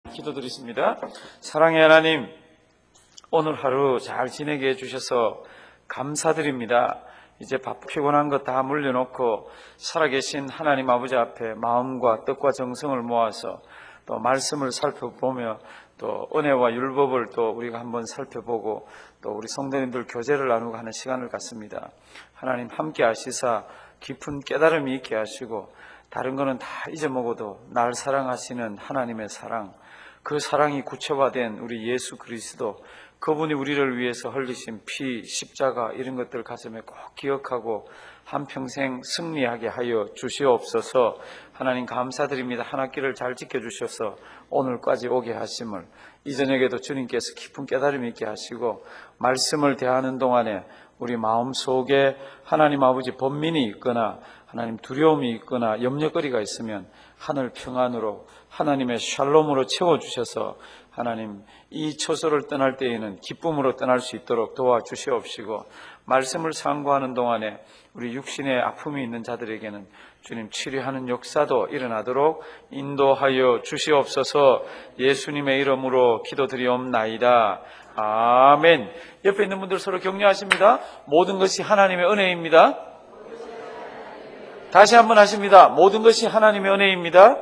기도드리십니다. 사랑의 하나님, 오늘 하루 잘 지내게 해주셔서 감사드립니다. 이제 피곤한 것 다 물려놓고 살아계신 하나님 아버지 앞에 마음과 뜻과 정성을 모아서 또 말씀을 살펴보며 또 은혜와 율법을 또 우리가 한번 살펴보고 또 우리 성도님들 교제를 나누고 하는 시간을 갖습니다. 하나님 함께 하시사 깊은 깨달음이 있게 하시고 다른 거는 다 잊어먹어도 날 사랑하시는 하나님의 사랑, 그 사랑이 구체화된 우리 예수 그리스도, 그분이 우리를 위해서 흘리신 피, 십자가 이런 것들 가슴에 꼭 기억하고 한평생 승리하게 하여 주시옵소서. 하나님 감사드립니다. 한 학기를 잘 지켜주셔서 오늘까지 오게 하심을, 이 저녁에도 주님께서 깊은 깨달음이 있게 하시고 말씀을 대하는 동안에 우리 마음속에 하나님 아버지 번민이 있거나 하나님 두려움이 있거나 염려거리가 있으면 하늘 평안으로 하나님의 샬롬으로 채워주셔서 하나님 이 처소를 떠날 때에는 기쁨으로 떠날 수 있도록 도와주시옵시고, 말씀을 상고하는 동안에 우리 육신에 아픔이 있는 자들에게는 주님 치료하는 역사도 일어나도록 인도하여 주시옵소서. 예수님의 이름으로 기도드리옵나이다. 아멘. 옆에 있는 분들 서로 격려하십니다. 모든 것이 하나님의 은혜입니다. 다시 한번 하십니다. 모든 것이 하나님의 은혜입니다.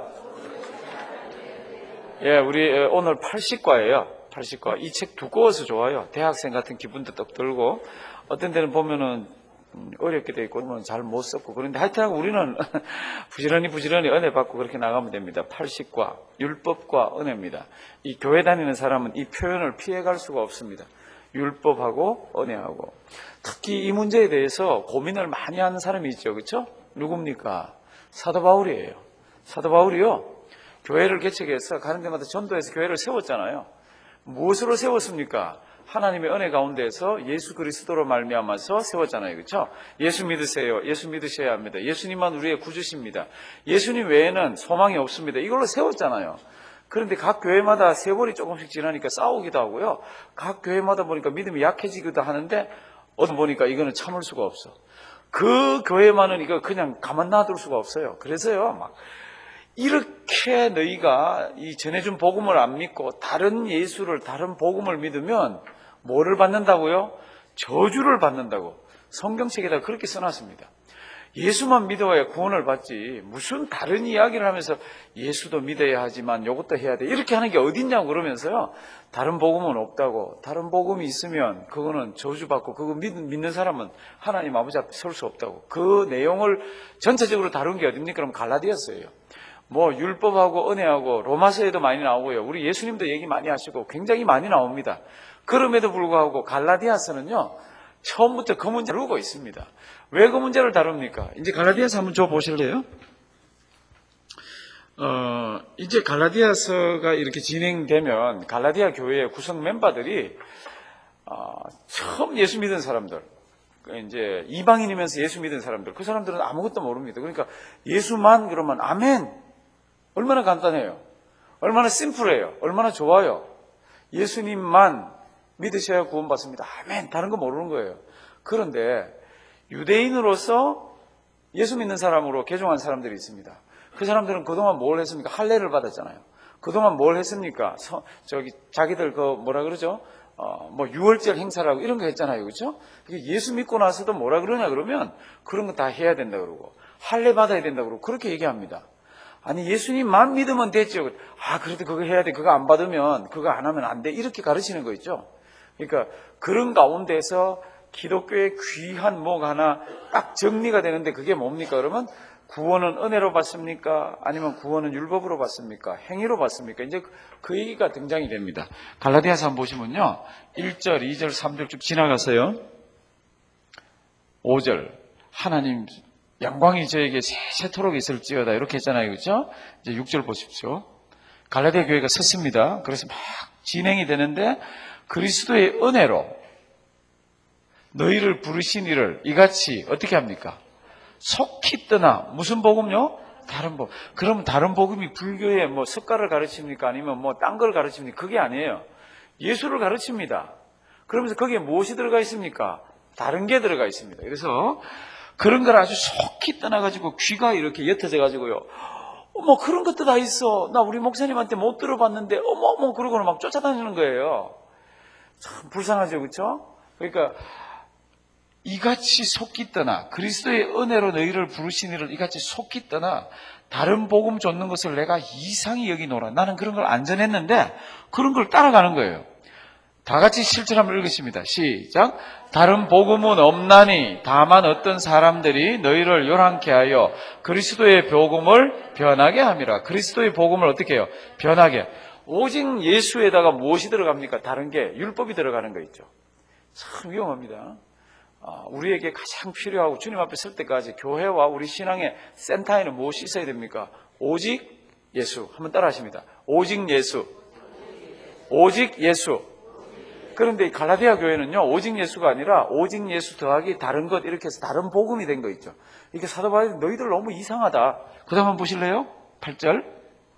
예, 우리 오늘 80과예요. 80과. 이 책 두꺼워서 좋아요. 대학생 같은 기분도 떡 들고, 어떤 데는 보면은 어렵게 돼 있고 그러면 잘 못 썼고, 그런데 하여튼 우리는 부지런히 은혜 받고 그렇게 나가면 됩니다. 80과 율법과 은혜입니다. 이 교회 다니는 사람은 이 표현을 피해갈 수가 없습니다. 율법하고 은혜하고. 특히 이 문제에 대해서 고민을 많이 하는 사람이 있죠. 그렇죠? 누굽니까? 사도 바울이에요. 사도 바울이요, 교회를 개척해서 가는 데마다 전도해서 교회를 세웠잖아요. 무엇으로 세웠습니까? 하나님의 은혜 가운데서 예수 그리스도로 말미암아서 세웠잖아요. 그렇죠? 예수 믿으세요. 예수 믿으셔야 합니다. 예수님만 우리의 구주십니다. 예수님 외에는 소망이 없습니다. 이걸로 세웠잖아요. 그런데 각 교회마다 세월이 조금씩 지나니까 싸우기도 하고요. 각 교회마다 보니까 믿음이 약해지기도 하는데 어떤 보니까 이거는 참을 수가 없어. 그 교회만은 이거 그냥 가만 놔둘 수가 없어요. 그래서요, 막 이렇게 너희가 이 전해준 복음을 안 믿고 다른 예수를, 다른 복음을 믿으면 뭐를 받는다고요? 저주를 받는다고 성경책에다 그렇게 써놨습니다. 예수만 믿어야 구원을 받지, 무슨 다른 이야기를 하면서 예수도 믿어야 하지만 이것도 해야 돼 이렇게 하는 게 어딨냐고 그러면서요, 다른 복음은 없다고, 다른 복음이 있으면 그거는 저주받고 그거 믿는 사람은 하나님 아버지 앞에 설 수 없다고. 그 내용을 전체적으로 다룬 게 어딥니까? 그럼 갈라디아서예요. 뭐 율법하고 은혜하고 로마서에도 많이 나오고요, 우리 예수님도 얘기 많이 하시고 굉장히 많이 나옵니다. 그럼에도 불구하고 갈라디아서는요, 처음부터 그 문제를 다루고 있습니다. 왜 그 문제를 다룹니까? 이제 갈라디아서 한번 줘 보실래요? 이제 갈라디아서가 이렇게 진행되면 갈라디아 교회의 구성 멤버들이 처음 예수 믿은 사람들, 이제 이방인이면서 예수 믿은 사람들, 그 사람들은 아무것도 모릅니다. 그러니까 예수만 그러면 아멘. 얼마나 간단해요. 얼마나 심플해요. 얼마나 좋아요. 예수님만 믿으셔야 구원받습니다. 아멘. 다른 거 모르는 거예요. 그런데 유대인으로서 예수 믿는 사람으로 개종한 사람들이 있습니다. 그 사람들은 그동안 뭘 했습니까? 할례를 받았잖아요. 그동안 뭘 했습니까? 자기들 뭐라 그러죠? 뭐 유월절 행사라고 이런 거 했잖아요. 그렇죠? 예수 믿고 나서도 뭐라 그러냐 그러면 그런 거 다 해야 된다 그러고 할례 받아야 된다 그러고 그렇게 얘기합니다. 아니, 예수님만 믿으면 됐죠. 그래도 그거 해야 돼. 그거 안 받으면, 그거 안 하면 안 돼. 이렇게 가르치는 거 있죠. 그러니까 그런 가운데서 기독교의 귀한 뭐가 하나 딱 정리가 되는데 그게 뭡니까? 그러면 구원은 은혜로 받습니까? 아니면 구원은 율법으로 받습니까? 행위로 받습니까? 이제 그 얘기가 등장이 됩니다. 갈라디아서 한번 보시면요, 1절, 2절, 3절 쭉 지나가서요, 5절 하나님 영광이 저에게 세세토록 있을지어다 이렇게 했잖아요. 그렇죠? 이제 6절 보십시오. 갈라디아 교회가 섰습니다. 그래서 막 진행이 되는데 그리스도의 은혜로 너희를 부르신 이를 이같이 어떻게 합니까? 속히 떠나. 무슨 복음요? 다른 복음. 그럼 다른 복음이 불교의 뭐 석가를 가르칩니까? 아니면 뭐 딴 걸 가르칩니까? 그게 아니에요. 예수를 가르칩니다. 그러면서 거기에 무엇이 들어가 있습니까? 다른 게 들어가 있습니다. 그래서 그런 걸 아주 속히 떠나가지고 귀가 이렇게 옅어져가지고요, 어머, 그런 것도 다 있어. 나 우리 목사님한테 못 들어봤는데, 어머, 그러고는 막 쫓아다니는 거예요. 참 불쌍하죠, 그렇죠? 그러니까 이같이 속기 떠나, 그리스도의 은혜로 너희를 부르시니를 이같이 속기 떠나 다른 복음 줬는 것을 내가 이상히 여기노라. 나는 그런 걸 안 전했는데 그런 걸 따라가는 거예요. 다 같이 실천함을 읽으십니다. 시작. 다른 복음은 없나니 다만 어떤 사람들이 너희를 요란케 하여 그리스도의 복음을 변하게 함이라. 그리스도의 복음을 어떻게 해요? 변하게. 오직 예수에다가 무엇이 들어갑니까? 다른 게 율법이 들어가는 거 있죠. 참 위험합니다. 우리에게 가장 필요하고 주님 앞에 설 때까지 교회와 우리 신앙의 센터에는 무엇이 있어야 됩니까? 오직 예수. 한번 따라 하십니다. 오직 예수. 오직 예수. 그런데 갈라디아 교회는요, 오직 예수가 아니라 오직 예수 더하기 다른 것 이렇게 해서 다른 복음이 된 거 있죠. 이게 사도 바울이 너희들 너무 이상하다. 그 다음 한번 보실래요? 8절.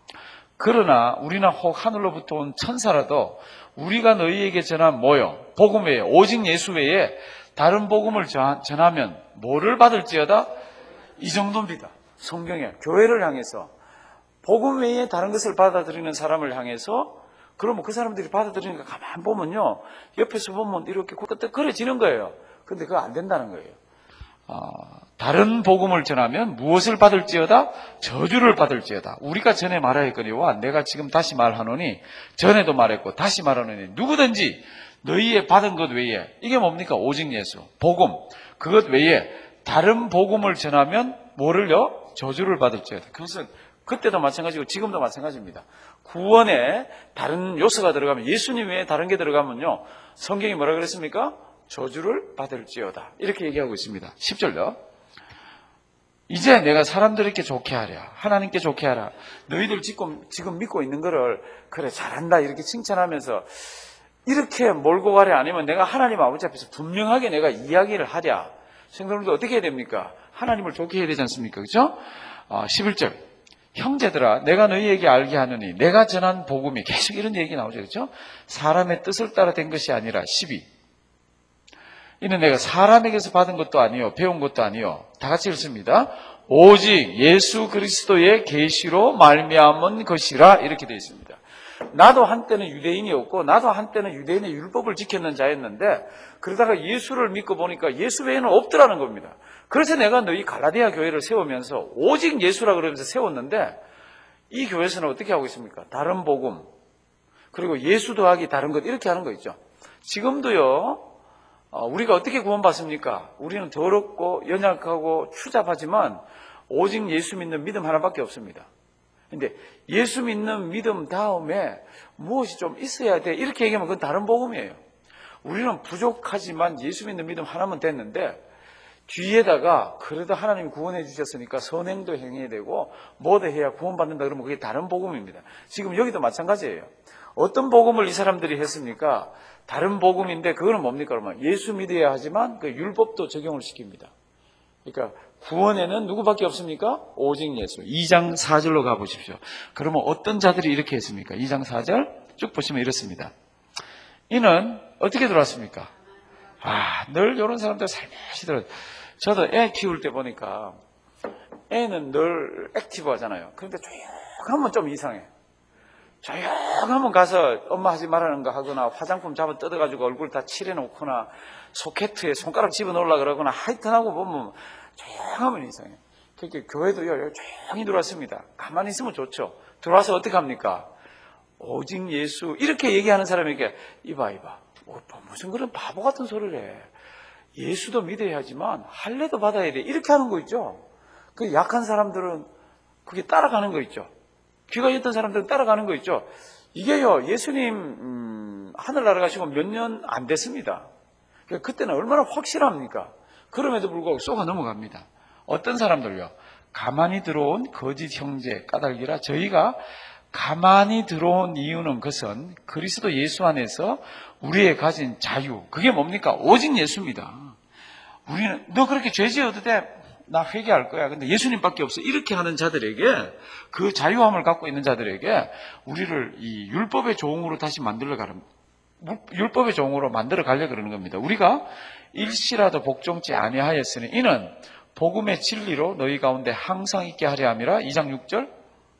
그러나 우리나 혹 하늘로부터 온 천사라도 우리가 너희에게 전한 뭐요? 복음 외에 오직 예수 외에 다른 복음을 전하면 뭐를 받을지어다? 이 정도입니다. 성경에 교회를 향해서 복음 외에 다른 것을 받아들이는 사람을 향해서 그러면 그 사람들이 받아들이니까 가만 보면요, 옆에서 보면 이렇게 끄떡거려지는 거예요. 근데 그거 안 된다는 거예요. 다른 복음을 전하면 무엇을 받을지어다? 저주를 받을지어다. 우리가 전에 말하였거니와 내가 지금 다시 말하노니, 전에도 말했고 다시 말하노니 누구든지 너희의 받은 것 외에, 이게 뭡니까? 오직 예수, 복음, 그것 외에 다른 복음을 전하면 뭐를요? 저주를 받을지어다. 그것은 그때도 마찬가지고 지금도 마찬가지입니다. 구원에 다른 요소가 들어가면, 예수님 외에 다른 게 들어가면요, 성경이 뭐라 그랬습니까? 저주를 받을지어다. 이렇게 얘기하고 있습니다. 10절요. 이제 내가 사람들에게 좋게 하랴. 하나님께 좋게 하라. 너희들 지금 믿고 있는 거를 그래 잘한다 이렇게 칭찬하면서 이렇게 몰고 가랴, 아니면 내가 하나님 아버지 앞에서 분명하게 내가 이야기를 하랴. 성도들도 어떻게 해야 됩니까? 하나님을 좋게 해야 되지 않습니까? 그렇죠? 11절. 형제들아, 내가 너희에게 알게 하느니 내가 전한 복음이, 계속 이런 얘기 나오죠. 그렇죠? 사람의 뜻을 따라 된 것이 아니라 12. 이는 내가 사람에게서 받은 것도 아니요 배운 것도 아니요, 다 같이 읽습니다. 오직 예수 그리스도의 계시로 말미암은 것이라, 이렇게 되어 있습니다. 나도 한때는 유대인이었고 나도 한때는 유대인의 율법을 지켰는 자였는데 그러다가 예수를 믿고 보니까 예수 외에는 없더라는 겁니다. 그래서 내가 너희 갈라디아 교회를 세우면서 오직 예수라 그러면서 세웠는데, 이 교회에서는 어떻게 하고 있습니까? 다른 복음, 그리고 예수 더하기 다른 것, 이렇게 하는 거 있죠. 지금도요, 우리가 어떻게 구원받습니까? 우리는 더럽고 연약하고 추잡하지만 오직 예수 믿는 믿음 하나밖에 없습니다. 근데 예수 믿는 믿음 다음에 무엇이 좀 있어야 돼, 이렇게 얘기하면 그건 다른 복음이에요. 우리는 부족하지만 예수 믿는 믿음 하나면 됐는데, 뒤에다가 그래도 하나님이 구원해 주셨으니까 선행도 행해야 되고 뭐도 해야 구원받는다 그러면 그게 다른 복음입니다. 지금 여기도 마찬가지예요. 어떤 복음을 이 사람들이 했습니까? 다른 복음인데 그거는 뭡니까? 그러면 예수 믿어야 하지만 그 율법도 적용을 시킵니다. 그러니까 구원에는 누구밖에 없습니까? 오직 예수. 2장 4절로 가보십시오. 그러면 어떤 자들이 이렇게 했습니까? 2장 4절 쭉 보시면 이렇습니다. 이는 어떻게 들어왔습니까? 늘 이런 사람들 살며시 들어요. 저도 애 키울 때 보니까 애는 늘 액티브 하잖아요. 그런데 조용하면 좀 이상해. 조용하면 가서 엄마 하지 말라는 거 하거나 화장품 잡아 뜯어가지고 얼굴 다 칠해놓거나 소켓에 손가락 집어넣으려고 그러거나 하여튼하고 보면 조용하면 이상해. 그렇게 교회도요, 조용히 들어왔습니다. 가만히 있으면 좋죠. 들어와서 어떻게 합니까? 오직 예수, 이렇게 얘기하는 사람에게 이봐 무슨 그런 바보 같은 소리를 해. 예수도 믿어야 하지만 할례도 받아야 돼, 이렇게 하는 거 있죠. 그 약한 사람들은 그게 따라가는 거 있죠. 귀가 옅은 사람들은 따라가는 거 있죠. 이게요, 예수님 하늘나라 가시고 몇 년 안 됐습니다. 그때는 얼마나 확실합니까? 그럼에도 불구하고 쏘가 넘어갑니다. 어떤 사람들요, 가만히 들어온 거짓 형제 까닭이라. 저희가 가만히 들어온 이유는 그것은 그리스도 예수 안에서 우리의 가진 자유, 그게 뭡니까? 오직 예수입니다. 우리는 너 그렇게 죄 지어도 돼, 나 회개할 거야, 근데 예수님밖에 없어, 이렇게 하는 자들에게, 그 자유함을 갖고 있는 자들에게 우리를 이 율법의 종으로 다시 율법의 종으로 만들어 가려고 그러는 겁니다. 우리가 일시라도 복종치 아니하였으니 이는 복음의 진리로 너희 가운데 항상 있게 하려 함이라. 2장 6절.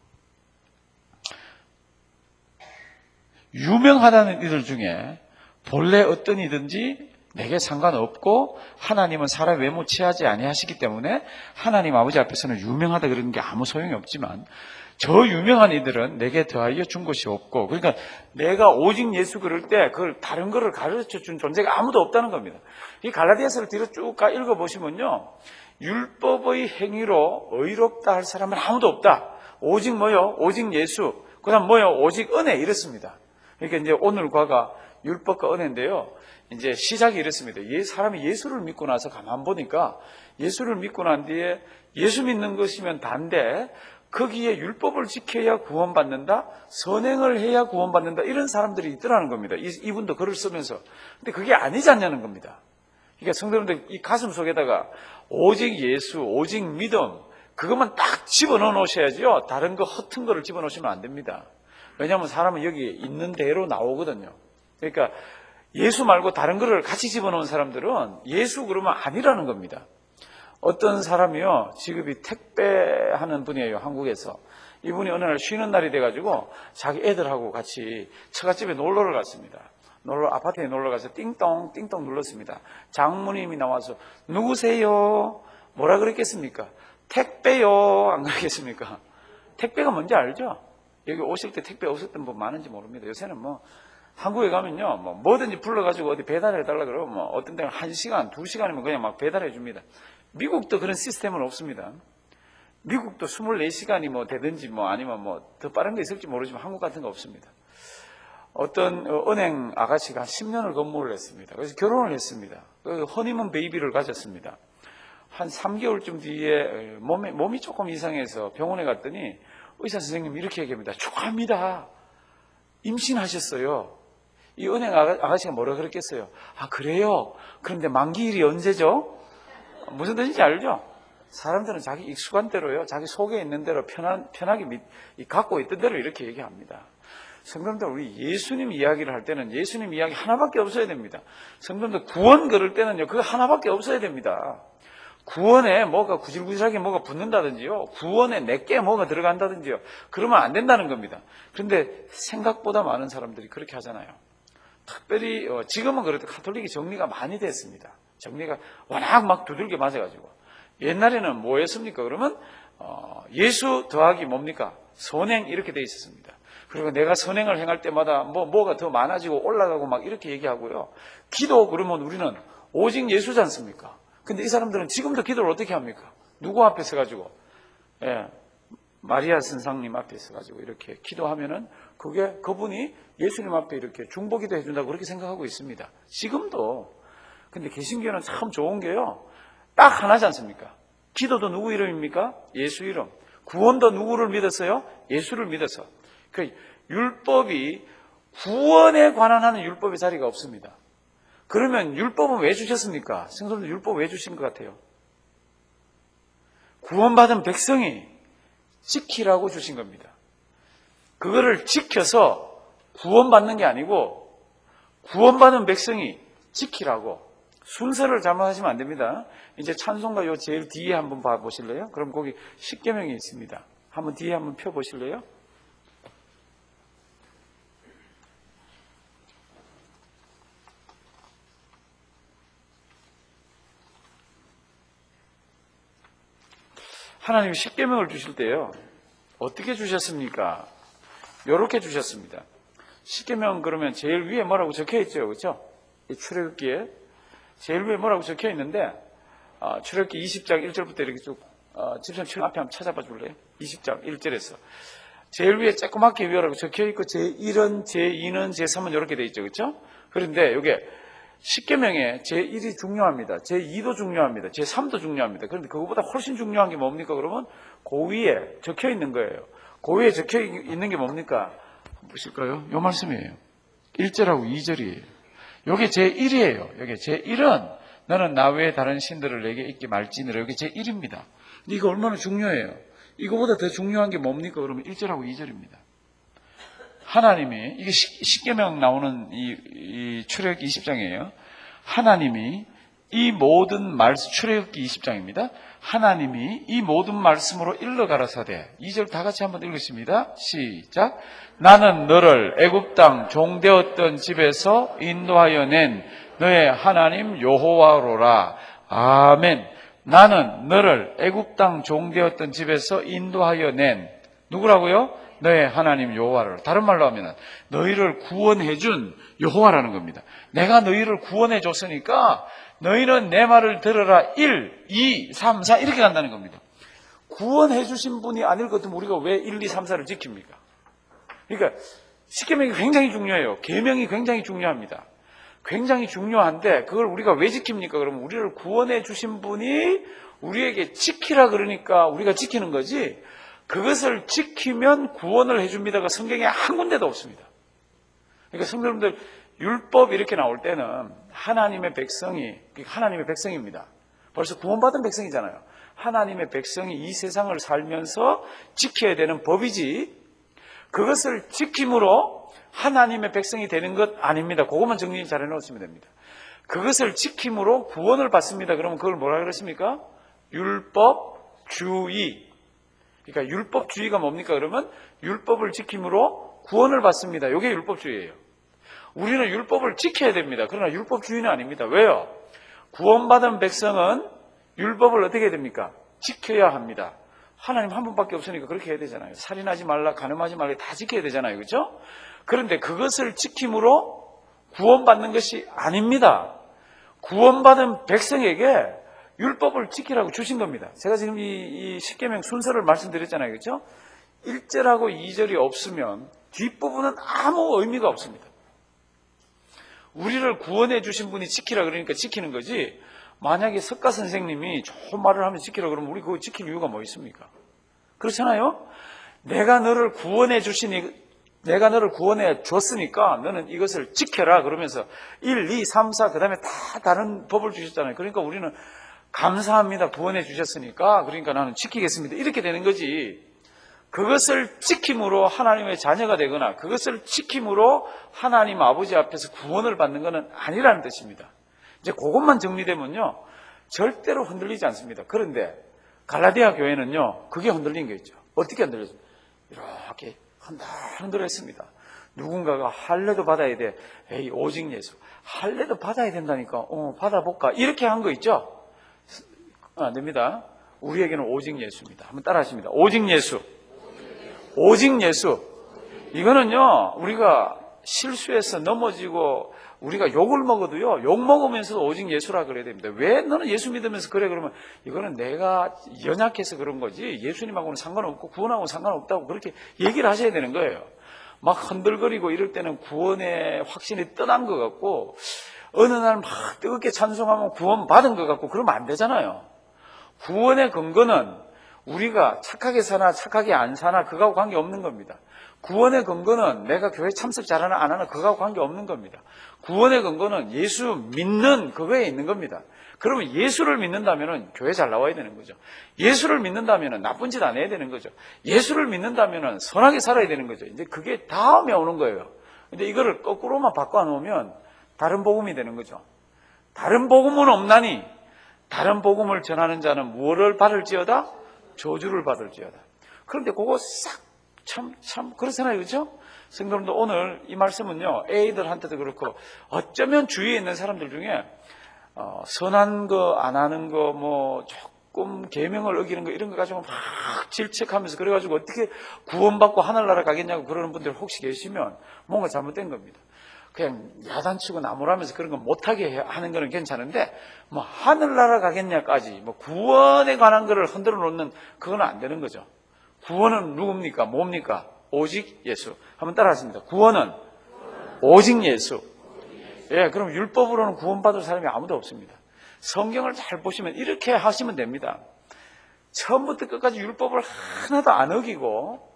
유명하다는 이들 중에 본래 어떤 이든지 내게 상관없고 하나님은 사람 외모 취하지 아니하시기 때문에 하나님 아버지 앞에서는 유명하다 그러는 게 아무 소용이 없지만 저 유명한 이들은 내게 더하여 준 것이 없고, 그러니까 내가 오직 예수 그럴 때 그걸 다른 거를 가르쳐 준 존재가 아무도 없다는 겁니다. 이 갈라디아서를 뒤로 쭉 읽어보시면요, 율법의 행위로 의롭다 할 사람은 아무도 없다. 오직 뭐요? 오직 예수. 그 다음 뭐요? 오직 은혜. 이렇습니다. 그러니까 이제 오늘과가 율법과 은혜인데요, 이제 시작이 이렇습니다. 사람이 예수를 믿고 나서 가만 보니까 예수를 믿고 난 뒤에 예수 믿는 것이면 단데 거기에 율법을 지켜야 구원받는다, 선행을 해야 구원받는다, 이런 사람들이 있더라는 겁니다. 이분도 글을 쓰면서. 근데 그게 아니지 않냐는 겁니다. 그러니까 성도님들 이 가슴 속에다가 오직 예수, 오직 믿음, 그것만 딱 집어넣어 놓으셔야지요. 다른 거 허튼 거를 집어넣으시면 안 됩니다. 왜냐하면 사람은 여기 있는 대로 나오거든요. 그러니까 예수 말고 다른 거를 같이 집어넣은 사람들은 예수 그러면 아니라는 겁니다. 어떤 사람이요, 직업이 택배하는 분이에요, 한국에서. 이분이 어느 날 쉬는 날이 돼가지고 자기 애들하고 같이 처갓집에 놀러를 갔습니다. 아파트에 놀러 가서 띵동 눌렀습니다. 장모님이 나와서 누구세요? 뭐라 그랬겠습니까? 택배요. 안 그랬겠습니까? 택배가 뭔지 알죠? 여기 오실 때 택배 없었던 분 많은지 모릅니다. 요새는 뭐 한국에 가면요, 뭐든지 불러가지고 어디 배달해 달라 그러면 어떤 데는 1시간, 2시간이면 그냥 막 배달해 줍니다. 미국도 그런 시스템은 없습니다. 미국도 24시간이 되든지 아니면 더 빠른 게 있을지 모르지만 한국 같은 거 없습니다. 어떤 은행 아가씨가 한 10년을 근무를 했습니다. 그래서 결혼을 했습니다. 허니문 베이비를 가졌습니다. 한 3개월쯤 뒤에 몸이 조금 이상해서 병원에 갔더니 의사 선생님이 이렇게 얘기합니다. 축하합니다. 임신하셨어요. 이 은행 아가씨가 뭐라 그랬겠어요? 아, 그래요? 그런데 만기일이 언제죠? 무슨 뜻인지 알죠? 사람들은 자기 익숙한 대로요, 자기 속에 있는 대로 편하게 갖고 있던 대로 이렇게 얘기합니다. 성도님들, 우리 예수님 이야기를 할 때는 예수님 이야기 하나밖에 없어야 됩니다. 성도님들 구원 걸을 때는요, 그거 하나밖에 없어야 됩니다. 구원에 뭐가 구질구질하게 뭐가 붙는다든지요, 구원에 내게 뭐가 들어간다든지요, 그러면 안 된다는 겁니다. 그런데 생각보다 많은 사람들이 그렇게 하잖아요. 특별히 지금은 그래도 가톨릭이 정리가 많이 됐습니다. 정리가 워낙 막 두들겨 맞아가지고. 옛날에는 뭐였습니까? 그러면 예수 더하기 뭡니까? 선행, 이렇게 돼 있었습니다. 그리고 내가 선행을 행할 때마다 뭐가 더 많아지고 올라가고 막 이렇게 얘기하고요. 기도 그러면 우리는 오직 예수지 않습니까? 근데 이 사람들은 지금도 기도를 어떻게 합니까? 누구 앞에 서가지고? 마리아 선상님 앞에 서가지고 이렇게 기도하면은 그분이 예수님 앞에 이렇게 중보기도 해준다고 그렇게 생각하고 있습니다. 지금도. 근데 개신교는 참 좋은 게요, 딱 하나지 않습니까? 기도도 누구 이름입니까? 예수 이름. 구원도 누구를 믿었어요? 예수를 믿어서. 그 율법이 구원에 관한 하는 율법의 자리가 없습니다. 그러면 율법은 왜 주셨습니까? 성도들 율법 왜 주신 것 같아요? 구원받은 백성이 지키라고 주신 겁니다. 그거를 지켜서 구원받는 게 아니고 구원받은 백성이 지키라고. 순서를 잘못하시면 안 됩니다. 이제 찬송가 요 제일 뒤에 한번 봐보실래요? 그럼 거기 십계명이 있습니다. 한번 뒤에 한번 펴보실래요? 하나님이 십계명을 주실 때요, 어떻게 주셨습니까? 이렇게 주셨습니다. 십계명 그러면 제일 위에 뭐라고 적혀 있죠, 그렇죠? 이 출애굽기에 제일 위에 뭐라고 적혀 있는데, 출애굽기 20장 1절부터 이렇게 쭉 집사님 출 앞에 한번 찾아봐 줄래요? 20장 1절에서 제일 위에 조그맣게 위라고 적혀 있고 제1은 제2는 제3은 이렇게 돼 있죠, 그렇죠? 그런데 이게 십계명에 제1이 중요합니다. 제2도 중요합니다. 제3도 중요합니다. 그런데 그거보다 훨씬 중요한 게 뭡니까? 그러면 그 위에 적혀 있는 거예요. 그 위에 적혀 있는 게 뭡니까? 보실까요? 요 말씀이에요. 1절하고 2절이에요. 요게 제1이에요. 요게 제1은 너는 나 외에 다른 신들을 내게 있게 말지니라. 요게 제1입니다. 근데 이거 얼마나 중요해요. 이거보다 더 중요한 게 뭡니까? 그러면 1절하고 2절입니다. 하나님이, 이게 십계명 나오는 이 출애굽기 20장이에요. 하나님이 이 모든 말씀, 출애굽기 20장입니다. 하나님이 이 모든 말씀으로 일러가라사대. 2절 다 같이 한번 읽으십니다. 시작. 나는 너를 애굽 땅 종되었던 집에서 인도하여 낸 너의 하나님 여호와로라. 아멘. 나는 너를 애굽 땅 종되었던 집에서 인도하여 낸 누구라고요? 너의 하나님 여호와를. 다른 말로 하면 너희를 구원해준 여호와라는 겁니다. 내가 너희를 구원해줬으니까 너희는 내 말을 들어라. 1, 2, 3, 4 이렇게 간다는 겁니다. 구원해주신 분이 아닐 것 같으면 우리가 왜 1, 2, 3, 4를 지킵니까? 그러니까 십계명이 굉장히 중요해요. 계명이 굉장히 중요합니다. 굉장히 중요한데 그걸 우리가 왜 지킵니까? 그러면 우리를 구원해 주신 분이 우리에게 지키라 그러니까 우리가 지키는 거지, 그것을 지키면 구원을 해줍니다가 성경에 한 군데도 없습니다. 그러니까 성도님들, 율법 이렇게 나올 때는 하나님의 백성입니다. 벌써 구원받은 백성이잖아요. 하나님의 백성이 이 세상을 살면서 지켜야 되는 법이지, 그것을 지킴으로 하나님의 백성이 되는 것 아닙니다. 그것만 정리 잘 해놓으시면 됩니다. 그것을 지킴으로 구원을 받습니다. 그러면 그걸 뭐라 그랬습니까? 율법주의. 그러니까 율법주의가 뭡니까? 그러면 율법을 지킴으로 구원을 받습니다. 이게 율법주의예요. 우리는 율법을 지켜야 됩니다. 그러나 율법주의는 아닙니다. 왜요? 구원받은 백성은 율법을 어떻게 해야 됩니까? 지켜야 합니다. 하나님 한 분밖에 없으니까 그렇게 해야 되잖아요. 살인하지 말라, 간음하지 말라 다 지켜야 되잖아요. 그렇죠? 그런데 그것을 지킴으로 구원받는 것이 아닙니다. 구원받은 백성에게 율법을 지키라고 주신 겁니다. 제가 지금 이 십계명 순서를 말씀드렸잖아요. 그렇죠? 1절하고 2절이 없으면 뒷부분은 아무 의미가 없습니다. 우리를 구원해 주신 분이 지키라 그러니까 지키는 거지, 만약에 석가 선생님이 좋은 말을 하면 지키라 그러면 우리 그거 지킬 이유가 뭐 있습니까? 그렇잖아요? 내가 너를 구원해 줬으니까 너는 이것을 지켜라 그러면서 1, 2, 3, 4 그 다음에 다 다른 법을 주셨잖아요. 그러니까 우리는 감사합니다. 구원해 주셨으니까 그러니까 나는 지키겠습니다. 이렇게 되는 거지. 그것을 지킴으로 하나님의 자녀가 되거나 그것을 지킴으로 하나님 아버지 앞에서 구원을 받는 것은 아니라는 뜻입니다. 이제 그것만 정리되면요, 절대로 흔들리지 않습니다. 그런데 갈라디아 교회는요, 그게 흔들린 게 있죠. 어떻게 흔들렸습니까? 이렇게 흔들렸습니다. 누군가가 할례도 받아야 돼. 에이, 오직 예수. 할례도 받아야 된다니까. 받아볼까? 이렇게 한 거 있죠? 안 됩니다. 우리에게는 오직 예수입니다. 한번 따라 하십니다. 오직 예수. 오직 예수. 이거는요, 우리가 실수해서 넘어지고 우리가 욕을 먹어도요, 욕 먹으면서도 오직 예수라 그래야 됩니다. 왜 너는 예수 믿으면서 그래? 그러면 이거는 내가 연약해서 그런 거지 예수님하고는 상관없고 구원하고는 상관없다고 그렇게 얘기를 하셔야 되는 거예요. 막 흔들거리고 이럴 때는 구원의 확신이 떠난 것 같고, 어느 날 막 뜨겁게 찬송하면 구원 받은 것 같고 그러면 안 되잖아요. 구원의 근거는 우리가 착하게 사나 착하게 안 사나 그거하고 관계없는 겁니다. 구원의 근거는 내가 교회 참석 잘하나 안 하나 그거하고 관계없는 겁니다. 구원의 근거는 예수 믿는 그거에 있는 겁니다. 그러면 예수를 믿는다면 교회 잘 나와야 되는 거죠. 예수를 믿는다면 나쁜 짓 안 해야 되는 거죠. 예수를 믿는다면 선하게 살아야 되는 거죠. 이제 그게 다음에 오는 거예요. 근데 이거를 거꾸로만 바꿔놓으면 다른 복음이 되는 거죠. 다른 복음은 없나니 다른 복음을 전하는 자는 무엇을 받을지어다? 저주를 받을지어다. 그런데 그거 참 그렇잖아요. 그렇죠? 성도님들, 오늘 이 말씀은요, 애들한테도 그렇고 어쩌면 주위에 있는 사람들 중에 선한 거 안 하는 거 뭐 조금 계명을 어기는 거 이런 거 가지고 막 질책하면서 그래가지고 어떻게 구원받고 하늘나라 가겠냐고 그러는 분들 혹시 계시면 뭔가 잘못된 겁니다. 그냥 야단치고 나무라면서 그런 거 못하게 하는 거는 괜찮은데 뭐 하늘나라 가겠냐까지 뭐 구원에 관한 거를 흔들어 놓는 그건 안 되는 거죠. 구원은 누굽니까? 뭡니까? 오직 예수. 한번 따라 하십니다. 구원은 오직 예수. 예, 그럼 율법으로는 구원받을 사람이 아무도 없습니다. 성경을 잘 보시면 이렇게 하시면 됩니다. 처음부터 끝까지 율법을 하나도 안 어기고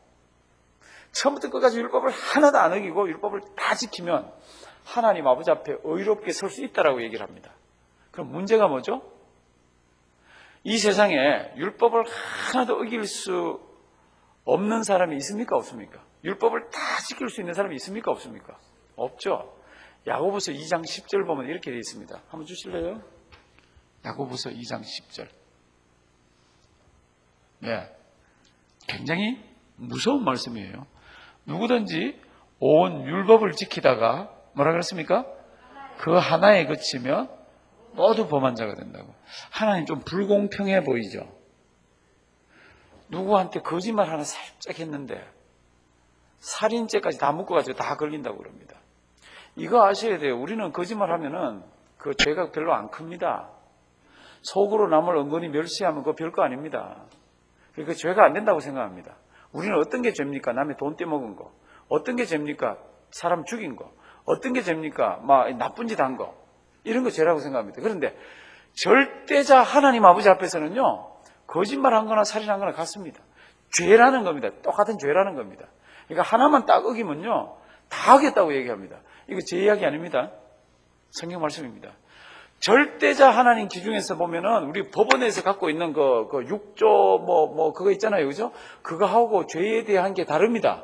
율법을 다 지키면 하나님 아버지 앞에 의롭게 설 수 있다라고 얘기를 합니다. 그럼 문제가 뭐죠? 이 세상에 율법을 하나도 어길 수 없는 사람이 있습니까? 없습니까? 율법을 다 지킬 수 있는 사람이 있습니까? 없습니까? 없죠. 야고보서 2장 10절 보면 이렇게 되어 있습니다. 한번 주실래요? 야고보서 2장 10절. 네. 굉장히 무서운 말씀이에요. 누구든지 온 율법을 지키다가 뭐라 그랬습니까? 그 하나에 그치면 모두 범한 자가 된다고. 하나님 좀 불공평해 보이죠? 누구한테 거짓말 하나 살짝 했는데 살인죄까지 다 묶어가지고 다 걸린다고 그럽니다. 이거 아셔야 돼요. 우리는 거짓말 하면은 그 죄가 별로 안 큽니다. 속으로 남을 은근히 멸시하면 그거 별거 아닙니다. 그러니까 죄가 안 된다고 생각합니다. 우리는 어떤 게 죄입니까? 남의 돈 떼먹은 거. 어떤 게 죄입니까? 사람 죽인 거. 어떤 게 죄입니까? 막 나쁜 짓 한 거. 이런 거 죄라고 생각합니다. 그런데 절대자 하나님 아버지 앞에서는요, 거짓말 한 거나 살인한 거나 같습니다. 죄라는 겁니다. 똑같은 죄라는 겁니다. 그러니까 하나만 딱 어기면요, 다 하겠다고 얘기합니다. 이거 제 이야기 아닙니다. 성경 말씀입니다. 절대자 하나님 기준에서 보면은 우리 법원에서 갖고 있는 그 6조 그거 있잖아요. 그죠? 그거하고 죄에 대한 게 다릅니다.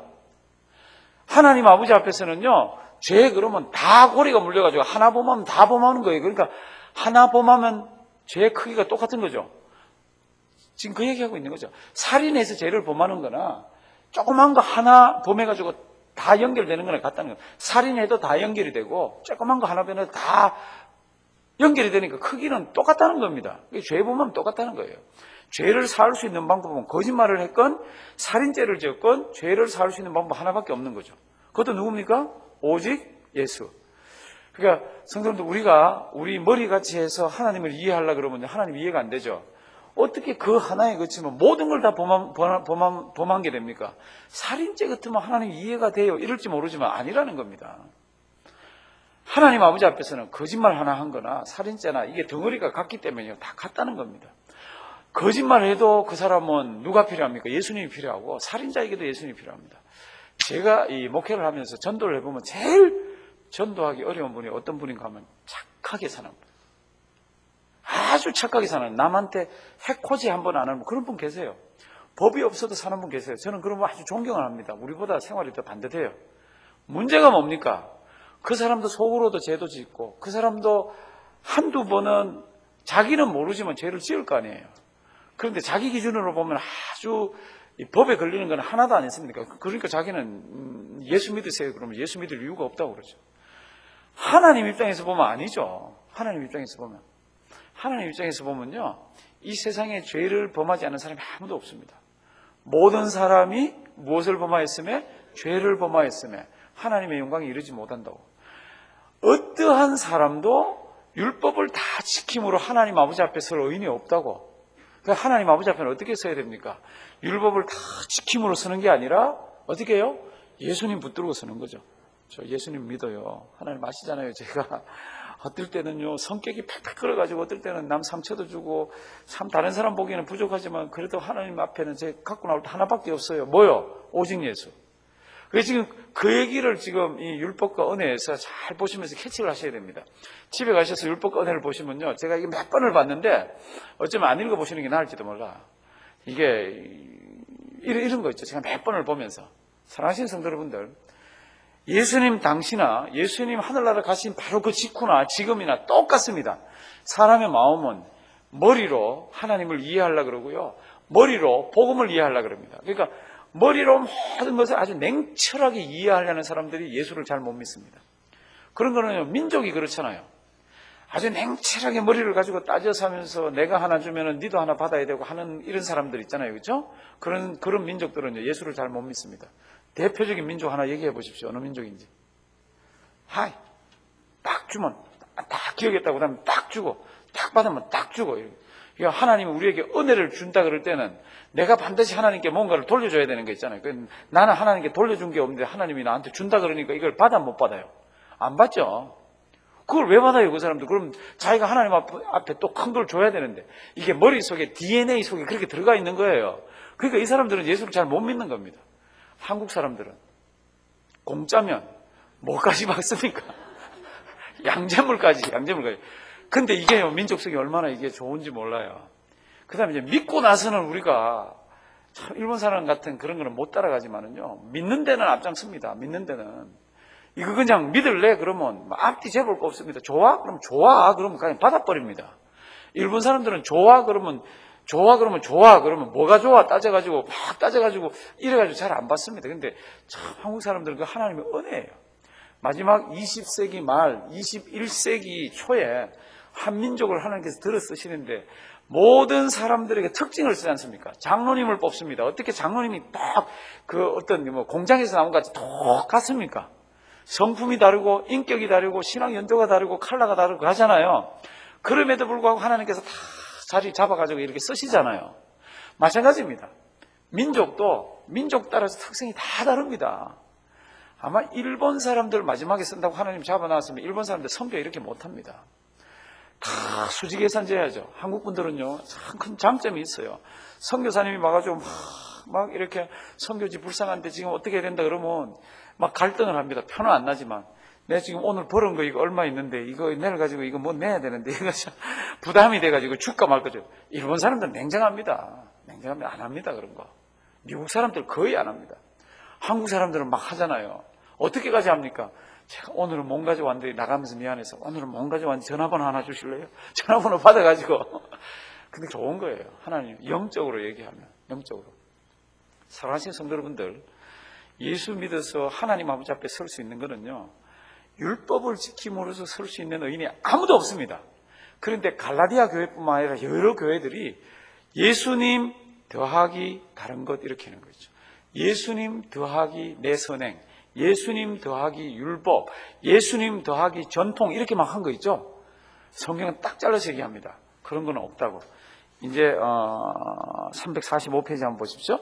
하나님 아버지 앞에서는요, 죄 그러면 다 고리가 물려가지고 하나 범하면 다 범하는 거예요. 그러니까 하나 범하면 죄의 크기가 똑같은 거죠. 지금 그 얘기하고 있는 거죠. 살인해서 죄를 범하는 거나 조그만 거 하나 범해가지고 다 연결되는 거나 같다는 거예요. 살인해도 다 연결이 되고 조그만 거 하나 범해도 다 연결이 되니까 크기는 똑같다는 겁니다. 죄 범하면 똑같다는 거예요. 죄를 사할 수 있는 방법은 거짓말을 했건 살인죄를 지었건 죄를 사할 수 있는 방법 하나밖에 없는 거죠. 그것도 누굽니까? 오직 예수. 그러니까 성도님들, 우리 머리같이 해서 하나님을 이해하려고 그러면 하나님 이해가 안 되죠. 어떻게 그 하나에 그치면 모든 걸 다 범한 게 됩니까? 살인죄 같으면 하나님 이해가 돼요. 이럴지 모르지만 아니라는 겁니다. 하나님 아버지 앞에서는 거짓말 하나 한 거나 살인죄나 이게 덩어리가 같기 때문에 다 같다는 겁니다. 거짓말을 해도 그 사람은 누가 필요합니까? 예수님이 필요하고 살인자에게도 예수님이 필요합니다. 제가 이 목회를 하면서 전도를 해보면 제일 전도하기 어려운 분이 어떤 분인가 하면 착하게 사는 분. 아주 착하게 사는, 남한테 해코지 한 번 안 하는 그런 분 계세요. 법이 없어도 사는 분 계세요. 저는 그런 분 아주 존경을 합니다. 우리보다 생활이 더 반듯해요. 문제가 뭡니까? 그 사람도 속으로도 죄도 짓고 그 사람도 한두 번은 자기는 모르지만 죄를 지을 거 아니에요. 그런데 자기 기준으로 보면 아주 법에 걸리는 건 하나도 안 했습니까? 그러니까 자기는 예수 믿으세요. 그러면 예수 믿을 이유가 없다고 그러죠. 하나님 입장에서 보면 아니죠. 하나님 입장에서 보면요, 이 세상에 죄를 범하지 않는 사람이 아무도 없습니다. 모든 사람이 무엇을 범하였으며? 죄를 범하였으며 하나님의 영광에 이르지 못한다고. 어떠한 사람도 율법을 다 지킴으로 하나님 아버지 앞에 설 의인이 없다고. 그러니까 하나님 아버지 앞에는 어떻게 서야 됩니까? 율법을 다 지킴으로 서는 게 아니라 어떻게 해요? 예수님 붙들고 서는 거죠. 저 예수님 믿어요. 하나님 아시잖아요. 제가 어떨 때는요, 성격이 팍팍 끓어가지고 어떨 때는 남 상처도 주고 참 다른 사람 보기에는 부족하지만 그래도 하나님 앞에는 제 갖고 나올 때 하나밖에 없어요. 뭐요? 오직 예수. 그래서 지금 그 얘기를 지금 이 율법과 은혜에서 잘 보시면서 캐치를 하셔야 됩니다. 집에 가셔서 율법과 은혜를 보시면요, 제가 이게 몇 번을 봤는데 어쩌면 안 읽어보시는 게 나을지도 몰라. 이게 이런 거 있죠. 제가 몇 번을 보면서. 사랑하시는 성도 여러분들, 예수님 당시나 예수님 하늘나라 가신 바로 그 직후나 지금이나 똑같습니다. 사람의 마음은 머리로 하나님을 이해하려고 그러고요, 머리로 복음을 이해하려고 그럽니다. 그러니까 머리로 모든 것을 아주 냉철하게 이해하려는 사람들이 예수를 잘 못 믿습니다. 그런 거는 민족이 그렇잖아요. 아주 냉철하게 머리를 가지고 따져서 하면서 내가 하나 주면은 니도 하나 받아야 되고 하는 이런 사람들 있잖아요. 그렇죠? 그런 민족들은 예수를 잘 못 믿습니다. 대표적인 민족 하나 얘기해 보십시오. 어느 민족인지. 하이, 딱 주면 딱 기억했다고 하면 딱 주고, 딱 받으면 딱 주고. 그러니까 하나님이 우리에게 은혜를 준다 그럴 때는 내가 반드시 하나님께 뭔가를 돌려줘야 되는 거 있잖아요. 나는 하나님께 돌려준 게 없는데 하나님이 나한테 준다 그러니까 이걸 받아 못 받아요? 안 받죠. 그걸 왜 받아요, 그 사람들? 그럼 자기가 하나님 앞에 또 큰 걸 줘야 되는데 이게 머릿속에 DNA 속에 그렇게 들어가 있는 거예요. 그러니까 이 사람들은 예수를 잘 못 믿는 겁니다. 한국 사람들은 공짜면 뭐까지 받습니까? 양재물까지. 근데 이게 민족성이 얼마나 이게 좋은지 몰라요. 그 다음에 이제 믿고 나서는 우리가 참 일본 사람 같은 그런 거는 못 따라가지만은요, 믿는 데는 앞장섭니다. 믿는 데는. 이거 그냥 믿을래? 그러면 앞뒤 재볼 거 없습니다. 좋아? 그럼 좋아. 그러면 그냥 받아버립니다. 일본 사람들은 좋아 그러면 뭐가 좋아 따져가지고 막 따져가지고 이래가지고 잘 안 받습니다. 근데 참 한국 사람들은 그 하나님의 은혜예요. 마지막 20세기 말 21세기 초에 한민족을 하나님께서 들어 쓰시는데 모든 사람들에게 특징을 쓰지 않습니까? 장로님을 뽑습니다. 어떻게 장로님이 딱 그 어떤 뭐 공장에서 나온 것 같이 똑같습니까? 성품이 다르고 인격이 다르고 신앙 연도가 다르고 컬러가 다르고 하잖아요. 그럼에도 불구하고 하나님께서 다 자리 잡아가지고 이렇게 쓰시잖아요. 마찬가지입니다. 민족도 민족 따라서 특성이 다 다릅니다. 아마 일본 사람들 마지막에 쓴다고 하나님 잡아놨으면 일본 사람들 선교 이렇게 못합니다. 다 수지 계산제야죠. 한국 분들은요 참 큰 장점이 있어요. 선교사님이 와가지고 막 이렇게 선교지 불쌍한데 지금 어떻게 해야 된다 그러면 막 갈등을 합니다. 표는 안 나지만 내가 지금 오늘 벌은 거 이거 얼마 있는데 이거 내일 가지고 이거 뭐 내야 되는데 이거 부담이 돼가지고 줄까 말 거죠. 일본 사람들은 냉정합니다. 냉정하면 안 합니다 그런 거. 미국 사람들 거의 안 합니다. 한국 사람들은 막 하잖아요. 어떻게까지 합니까? 제가 오늘은 뭔 가져왔는데 나가면서 미안해서 오늘은 뭔 가져왔는데 전화번호 하나 주실래요? 전화번호 받아가지고 근데 좋은 거예요. 하나님 영적으로 얘기하면 영적으로. 사랑하시는 성도 여러분들, 예수 믿어서 하나님 아버지 앞에 설 수 있는 거는요 율법을 지킴으로써 설 수 있는 의인이 아무도 없습니다. 그런데 갈라디아 교회뿐만 아니라 여러 교회들이 예수님 더하기 다른 것 이렇게 하는 거죠. 예수님 더하기 내 선행, 예수님 더하기 율법, 예수님 더하기 전통 이렇게 막 한 거 있죠. 성경은 딱 잘라서 얘기합니다. 그런 건 없다고. 이제 345페이지 한번 보십시오.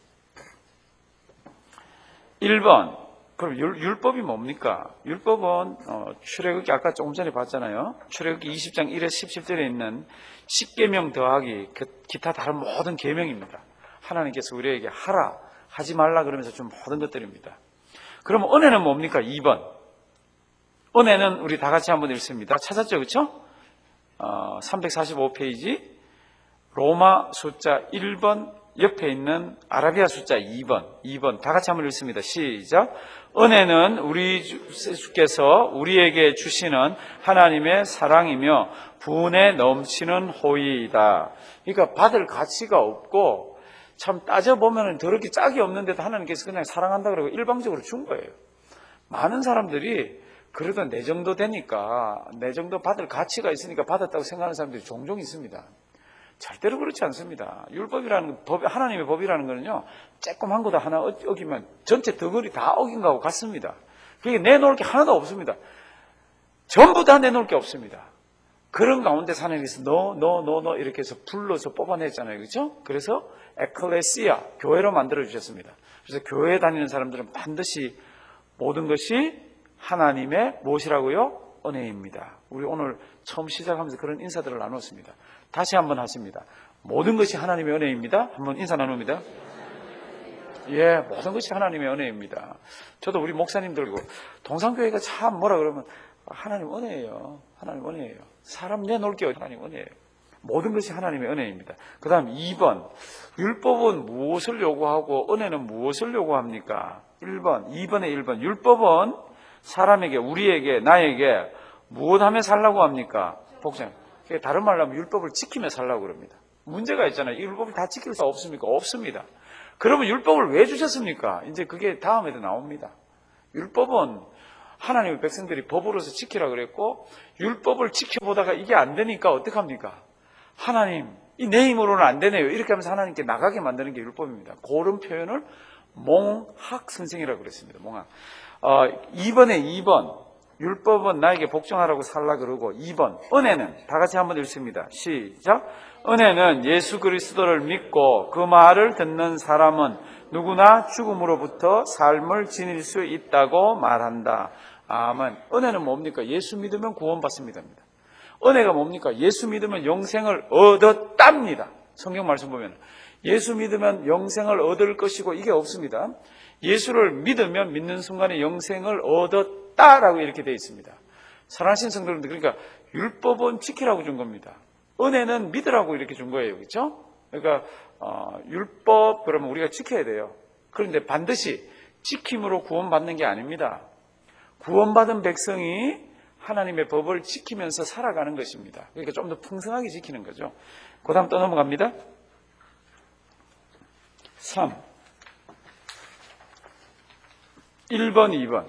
1번. 그럼 율법이 뭡니까? 율법은 출애굽기 아까 조금 전에 봤잖아요. 출애굽기 20장 1에 17절에 있는 10계명 더하기 기타 다른 모든 계명입니다. 하나님께서 우리에게 하라, 하지 말라 그러면서 준 모든 것들입니다. 그럼 은혜는 뭡니까? 2번. 은혜는 우리 다 같이 한번 읽습니다. 찾았죠? 그렇죠? 345페이지 로마 숫자 1번 옆에 있는 아라비아 숫자 2번 다 같이 한번 읽습니다. 시작. 은혜는 우리 주께서 우리에게 주시는 하나님의 사랑이며 분에 넘치는 호의이다. 그러니까 받을 가치가 없고 참 따져보면 더럽게 짝이 없는데도 하나님께서 그냥 사랑한다 그러고 일방적으로 준 거예요. 많은 사람들이 그래도 내 정도 되니까 내 정도 받을 가치가 있으니까 받았다고 생각하는 사람들이 종종 있습니다. 절대로 그렇지 않습니다. 율법이라는 법, 하나님의 법이라는 거는요, 조그만 거도 하나 어기면 전체 덩어리 다 어긴 거하고 같습니다. 그게 내놓을 게 하나도 없습니다. 전부 다 내놓을 게 없습니다. 그런 가운데 하나님께서 너 이렇게 해서 불러서 뽑아냈잖아요. 그렇죠? 그래서 에클레시아, 교회로 만들어 주셨습니다. 그래서 교회에 다니는 사람들은 반드시 모든 것이 하나님의 무엇이라고요? 은혜입니다. 우리 오늘 처음 시작하면서 그런 인사들을 나눴습니다. 다시 한번 하십니다. 모든 것이 하나님의 은혜입니다. 한번 인사 나눕니다. 예, 모든 것이 하나님의 은혜입니다. 저도 우리 목사님들고 동산교회가 참 뭐라 그러면 하나님 은혜예요. 하나님 은혜예요. 사람 내놓을 게 하나님 은혜예요. 모든 것이 하나님의 은혜입니다. 그 다음 2번. 율법은 무엇을 요구하고 은혜는 무엇을 요구합니까? 2번에 1번. 율법은 사람에게, 우리에게, 나에게 무엇하며 살라고 합니까? 복장. 다른 말로 하면 율법을 지키며 살라고 그럽니다. 문제가 있잖아요. 이 율법을 다 지킬 수 없습니까? 없습니다. 그러면 율법을 왜 주셨습니까? 이제 그게 다음에도 나옵니다. 율법은 하나님의 백성들이 법으로서 지키라 그랬고 율법을 지켜보다가 이게 안 되니까 어떡합니까? 하나님, 이 내 힘으로는 안 되네요. 이렇게 하면서 하나님께 나가게 만드는 게 율법입니다. 그런 표현을 몽학 선생이라고 그랬습니다. 몽학. 2번에 2번. 율법은 나에게 복종하라고 살라 그러고 2번. 은혜는 다 같이 한번 읽습니다. 시작. 은혜는 예수 그리스도를 믿고 그 말을 듣는 사람은 누구나 죽음으로부터 삶을 지닐 수 있다고 말한다. 아멘. 은혜는 뭡니까? 예수 믿으면 구원받습니다. 은혜가 뭡니까? 예수 믿으면 영생을 얻었답니다. 성경 말씀 보면 예수 믿으면 영생을 얻을 것이고 이게 없습니다. 예수를 믿으면 믿는 순간에 영생을 얻었다라고 이렇게 되어 있습니다. 사랑하신 성도님들, 그러니까 율법은 지키라고 준 겁니다. 은혜는 믿으라고 이렇게 준 거예요. 그렇죠? 그러니까 율법 그러면 우리가 지켜야 돼요. 그런데 반드시 지킴으로 구원받는 게 아닙니다. 구원받은 백성이 하나님의 법을 지키면서 살아가는 것입니다. 그러니까 좀 더 풍성하게 지키는 거죠. 그 다음 또 넘어갑니다. 3. 1번, 2번.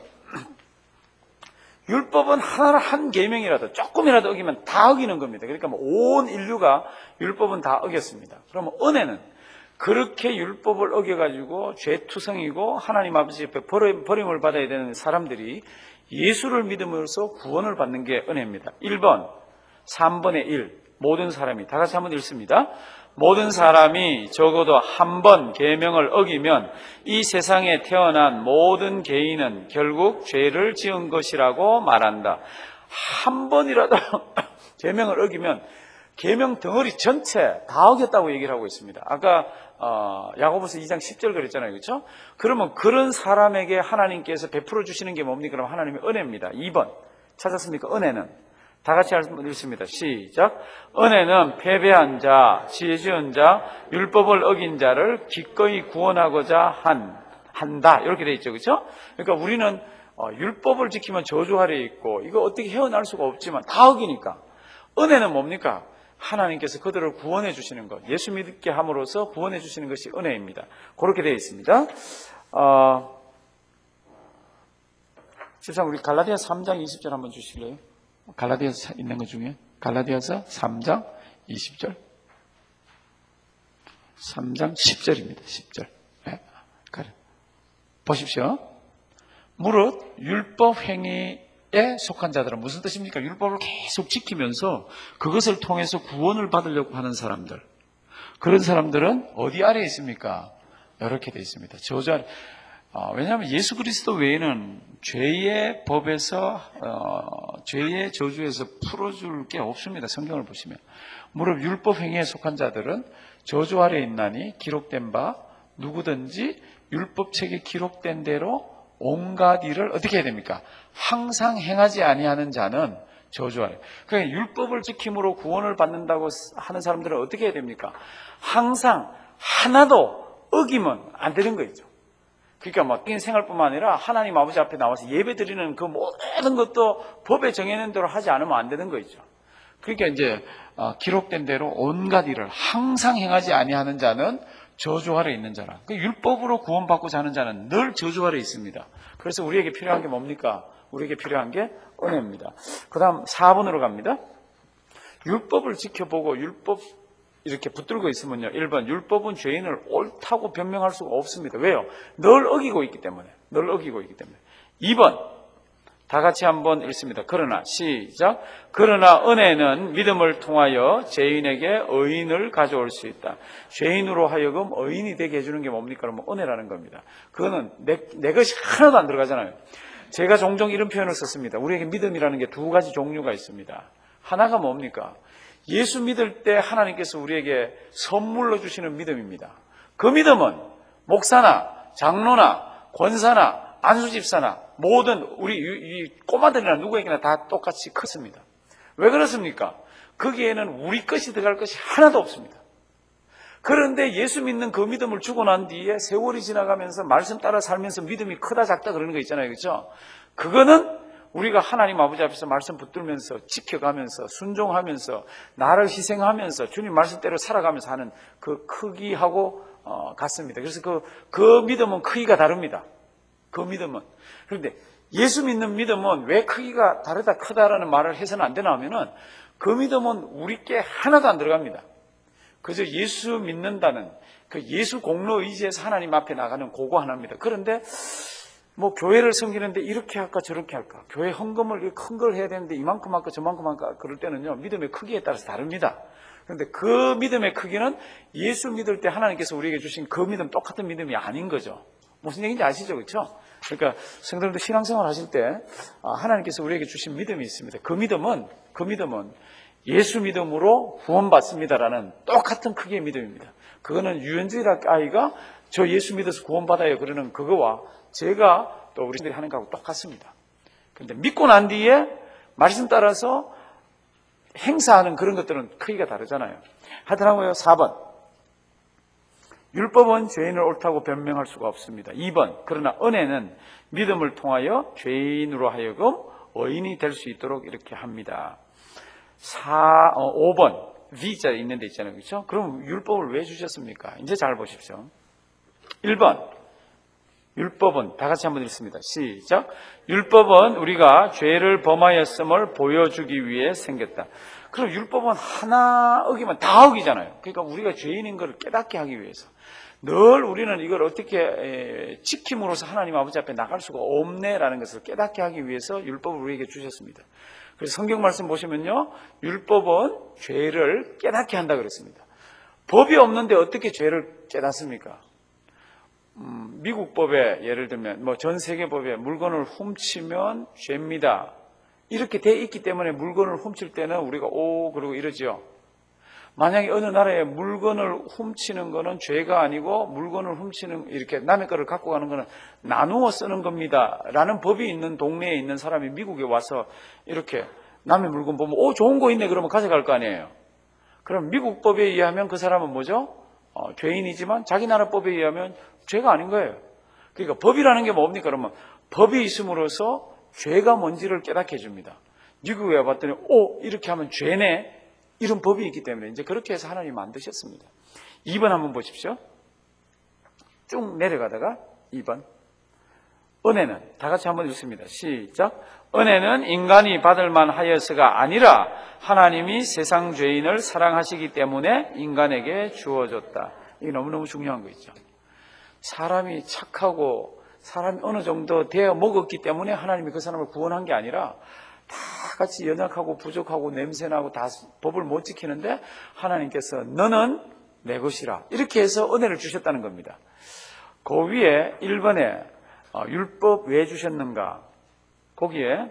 율법은 한 계명이라도 조금이라도 어기면 다 어기는 겁니다. 그러니까 온 인류가 율법은 다 어겼습니다. 그러면 은혜는 그렇게 율법을 어겨가지고 죄투성이고 하나님 아버지 옆에 버림을 받아야 되는 사람들이 예수를 믿음으로써 구원을 받는 게 은혜입니다. 1번, 3번의 1. 모든 사람이, 다 같이 한번 읽습니다. 모든 사람이 적어도 한 번 계명을 어기면 이 세상에 태어난 모든 개인은 결국 죄를 지은 것이라고 말한다. 한 번이라도 계명을 어기면 계명 덩어리 전체 다 어겼다고 얘기를 하고 있습니다. 아까 야고보서 2장 10절 그랬잖아요. 그렇죠? 그러면 그런 사람에게 하나님께서 베풀어 주시는 게 뭡니까? 그럼 하나님의 은혜입니다. 2번 찾았습니까? 은혜는 다 같이 읽습니다. 시작. 은혜는 패배한 자, 지혜 지은 자, 율법을 어긴 자를 기꺼이 구원하고자 한다. 이렇게 돼 있죠. 그렇죠? 그러니까 우리는 율법을 지키면 저주 아래에 있고 이거 어떻게 헤어날 수가 없지만 다 어기니까. 은혜는 뭡니까? 하나님께서 그들을 구원해 주시는 것, 예수 믿게 함으로써 구원해 주시는 것이 은혜입니다. 그렇게 되어 있습니다. 집사님, 우리 갈라디아서 3장 20절 한번 주실래요? 갈라디아서 있는 것 중에 갈라디아서 3장 20절 3장 10절입니다. 10절. 네. 보십시오. 무릇 율법 행위에 속한 자들은 무슨 뜻입니까? 율법을 계속 지키면서 그것을 통해서 구원을 받으려고 하는 사람들, 그런 사람들은 어디 아래에 있습니까? 이렇게 되어 있습니다. 저주 아래. 왜냐하면 예수 그리스도 외에는 죄의 법에서 죄의 저주에서 풀어줄 게 없습니다. 성경을 보시면. 무릇 율법 행위에 속한 자들은 저주 아래에 있나니 기록된 바 누구든지 율법책에 기록된 대로 온갖 일을 어떻게 해야 됩니까? 항상 행하지 아니하는 자는 저주 아래. 그러니까 율법을 지킴으로 구원을 받는다고 하는 사람들은 어떻게 해야 됩니까? 항상 하나도 어기면 안 되는 거죠. 그러니까 막 생활뿐만 아니라 하나님 아버지 앞에 나와서 예배 드리는 그 모든 것도 법에 정해놓은 대로 하지 않으면 안 되는 거죠. 그러니까 이제 기록된 대로 온갖 일을 항상 행하지 아니하는 자는 저주 아래 있는 자라. 그 율법으로 구원받고자 하는 자는 늘 저주 아래 있습니다. 그래서 우리에게 필요한 게 뭡니까? 우리에게 필요한 게 은혜입니다. 그 다음 4번으로 갑니다. 율법을 지켜보고 율법 이렇게 붙들고 있으면요. 1번, 율법은 죄인을 옳다고 변명할 수가 없습니다. 왜요? 늘 어기고 있기 때문에. 늘 어기고 있기 때문에. 2번, 다 같이 한번 읽습니다. 그러나, 시작. 그러나 은혜는 믿음을 통하여 죄인에게 의인을 가져올 수 있다. 죄인으로 하여금 의인이 되게 해주는 게 뭡니까? 그러면 은혜라는 겁니다. 그거는 내 것이 하나도 안 들어가잖아요. 제가 종종 이런 표현을 썼습니다. 우리에게 믿음이라는 게 두 가지 종류가 있습니다. 하나가 뭡니까? 예수 믿을 때 하나님께서 우리에게 선물로 주시는 믿음입니다. 그 믿음은 목사나 장로나 권사나 안수집사나 모든 우리 이 꼬마들이나 누구에게나 다 똑같이 컸습니다. 왜 그렇습니까? 거기에는 우리 것이 들어갈 것이 하나도 없습니다. 그런데 예수 믿는 그 믿음을 주고 난 뒤에 세월이 지나가면서 말씀 따라 살면서 믿음이 크다 작다 그러는 거 있잖아요. 그렇죠? 그거는 우리가 하나님 아버지 앞에서 말씀 붙들면서 지켜가면서 순종하면서 나를 희생하면서 주님 말씀대로 살아가면서 하는 그 크기하고 같습니다. 그래서 그 믿음은 크기가 다릅니다. 그 믿음은. 그런데 예수 믿는 믿음은 왜 크기가 다르다 크다라는 말을 해서는 안 되나 하면은 그 믿음은 우리께 하나도 안 들어갑니다. 그저 예수 믿는다는 그 예수 공로 의지에서 하나님 앞에 나가는 그거 하나입니다. 그런데 뭐 교회를 섬기는데 이렇게 할까 저렇게 할까, 교회 헌금을 큰 걸 해야 되는데 이만큼 할까 저만큼 할까, 그럴 때는요 믿음의 크기에 따라서 다릅니다. 그런데 그 믿음의 크기는 예수 믿을 때 하나님께서 우리에게 주신 그 믿음 똑같은 믿음이 아닌 거죠. 무슨 얘기인지 아시죠? 그렇죠? 그러니까 성도님들 신앙생활 하실 때 하나님께서 우리에게 주신 믿음이 있습니다. 그 믿음은 예수 믿음으로 구원받습니다라는 똑같은 크기의 믿음입니다. 그거는 유엔주의 아이가 저 예수 믿어서 구원받아요 그러는 그거와 제가 또 우리들이 하는 거하고 똑같습니다. 그런데 믿고 난 뒤에 말씀 따라서 행사하는 그런 것들은 크기가 다르잖아요. 하여튼 4번, 율법은 죄인을 옳다고 변명할 수가 없습니다. 2번, 그러나 은혜는 믿음을 통하여 죄인으로 하여금 의인이 될 수 있도록 이렇게 합니다. 5번 V자에 있는 데 있잖아요. 그렇죠? 그럼 율법을 왜 주셨습니까? 이제 잘 보십시오. 1번 율법은 다 같이 한번 읽습니다. 시작. 율법은 우리가 죄를 범하였음을 보여주기 위해 생겼다. 그럼 율법은 하나 어기면 다 어기잖아요. 그러니까 우리가 죄인인 걸 깨닫게 하기 위해서 늘 우리는 이걸 어떻게 지킴으로써 하나님 아버지 앞에 나갈 수가 없네라는 것을 깨닫게 하기 위해서 율법을 우리에게 주셨습니다. 그래서 성경 말씀 보시면요, 율법은 죄를 깨닫게 한다 그랬습니다. 법이 없는데 어떻게 죄를 깨닫습니까? 미국 법에 예를 들면 전 세계 법에 물건을 훔치면 죄입니다. 이렇게 돼 있기 때문에 물건을 훔칠 때는 우리가 그러고 이러죠. 만약에 어느 나라에 물건을 훔치는 거는 죄가 아니고 물건을 훔치는 이렇게 남의 거를 갖고 가는 거는 나누어 쓰는 겁니다 라는 법이 있는 동네에 있는 사람이 미국에 와서 이렇게 남의 물건 보면 좋은 거 있네 그러면 가져갈 거 아니에요. 그럼 미국 법에 의하면 그 사람은 뭐죠? 죄인이지만 자기 나라 법에 의하면 죄가 아닌 거예요. 그러니까 법이라는 게 뭡니까? 그러면 법이 있음으로써 죄가 뭔지를 깨닫게 해줍니다. 미국에 와봤더니 이렇게 하면 죄네 이런 법이 있기 때문에 이제 그렇게 해서 하나님이 만드셨습니다. 2번 한번 보십시오. 쭉 내려가다가 2번 은혜는 다 같이 한번 읽습니다. 시작. 은혜는 인간이 받을 만하여서가 아니라 하나님이 세상 죄인을 사랑하시기 때문에 인간에게 주어졌다. 이게 너무너무 중요한 거 있죠. 사람이 착하고 사람이 어느 정도 되어 먹었기 때문에 하나님이 그 사람을 구원한 게 아니라 다 같이 연약하고 부족하고 냄새나고 다 법을 못 지키는데 하나님께서 너는 내 것이라 이렇게 해서 은혜를 주셨다는 겁니다. 그 위에 1번에 율법 왜 주셨는가? 거기에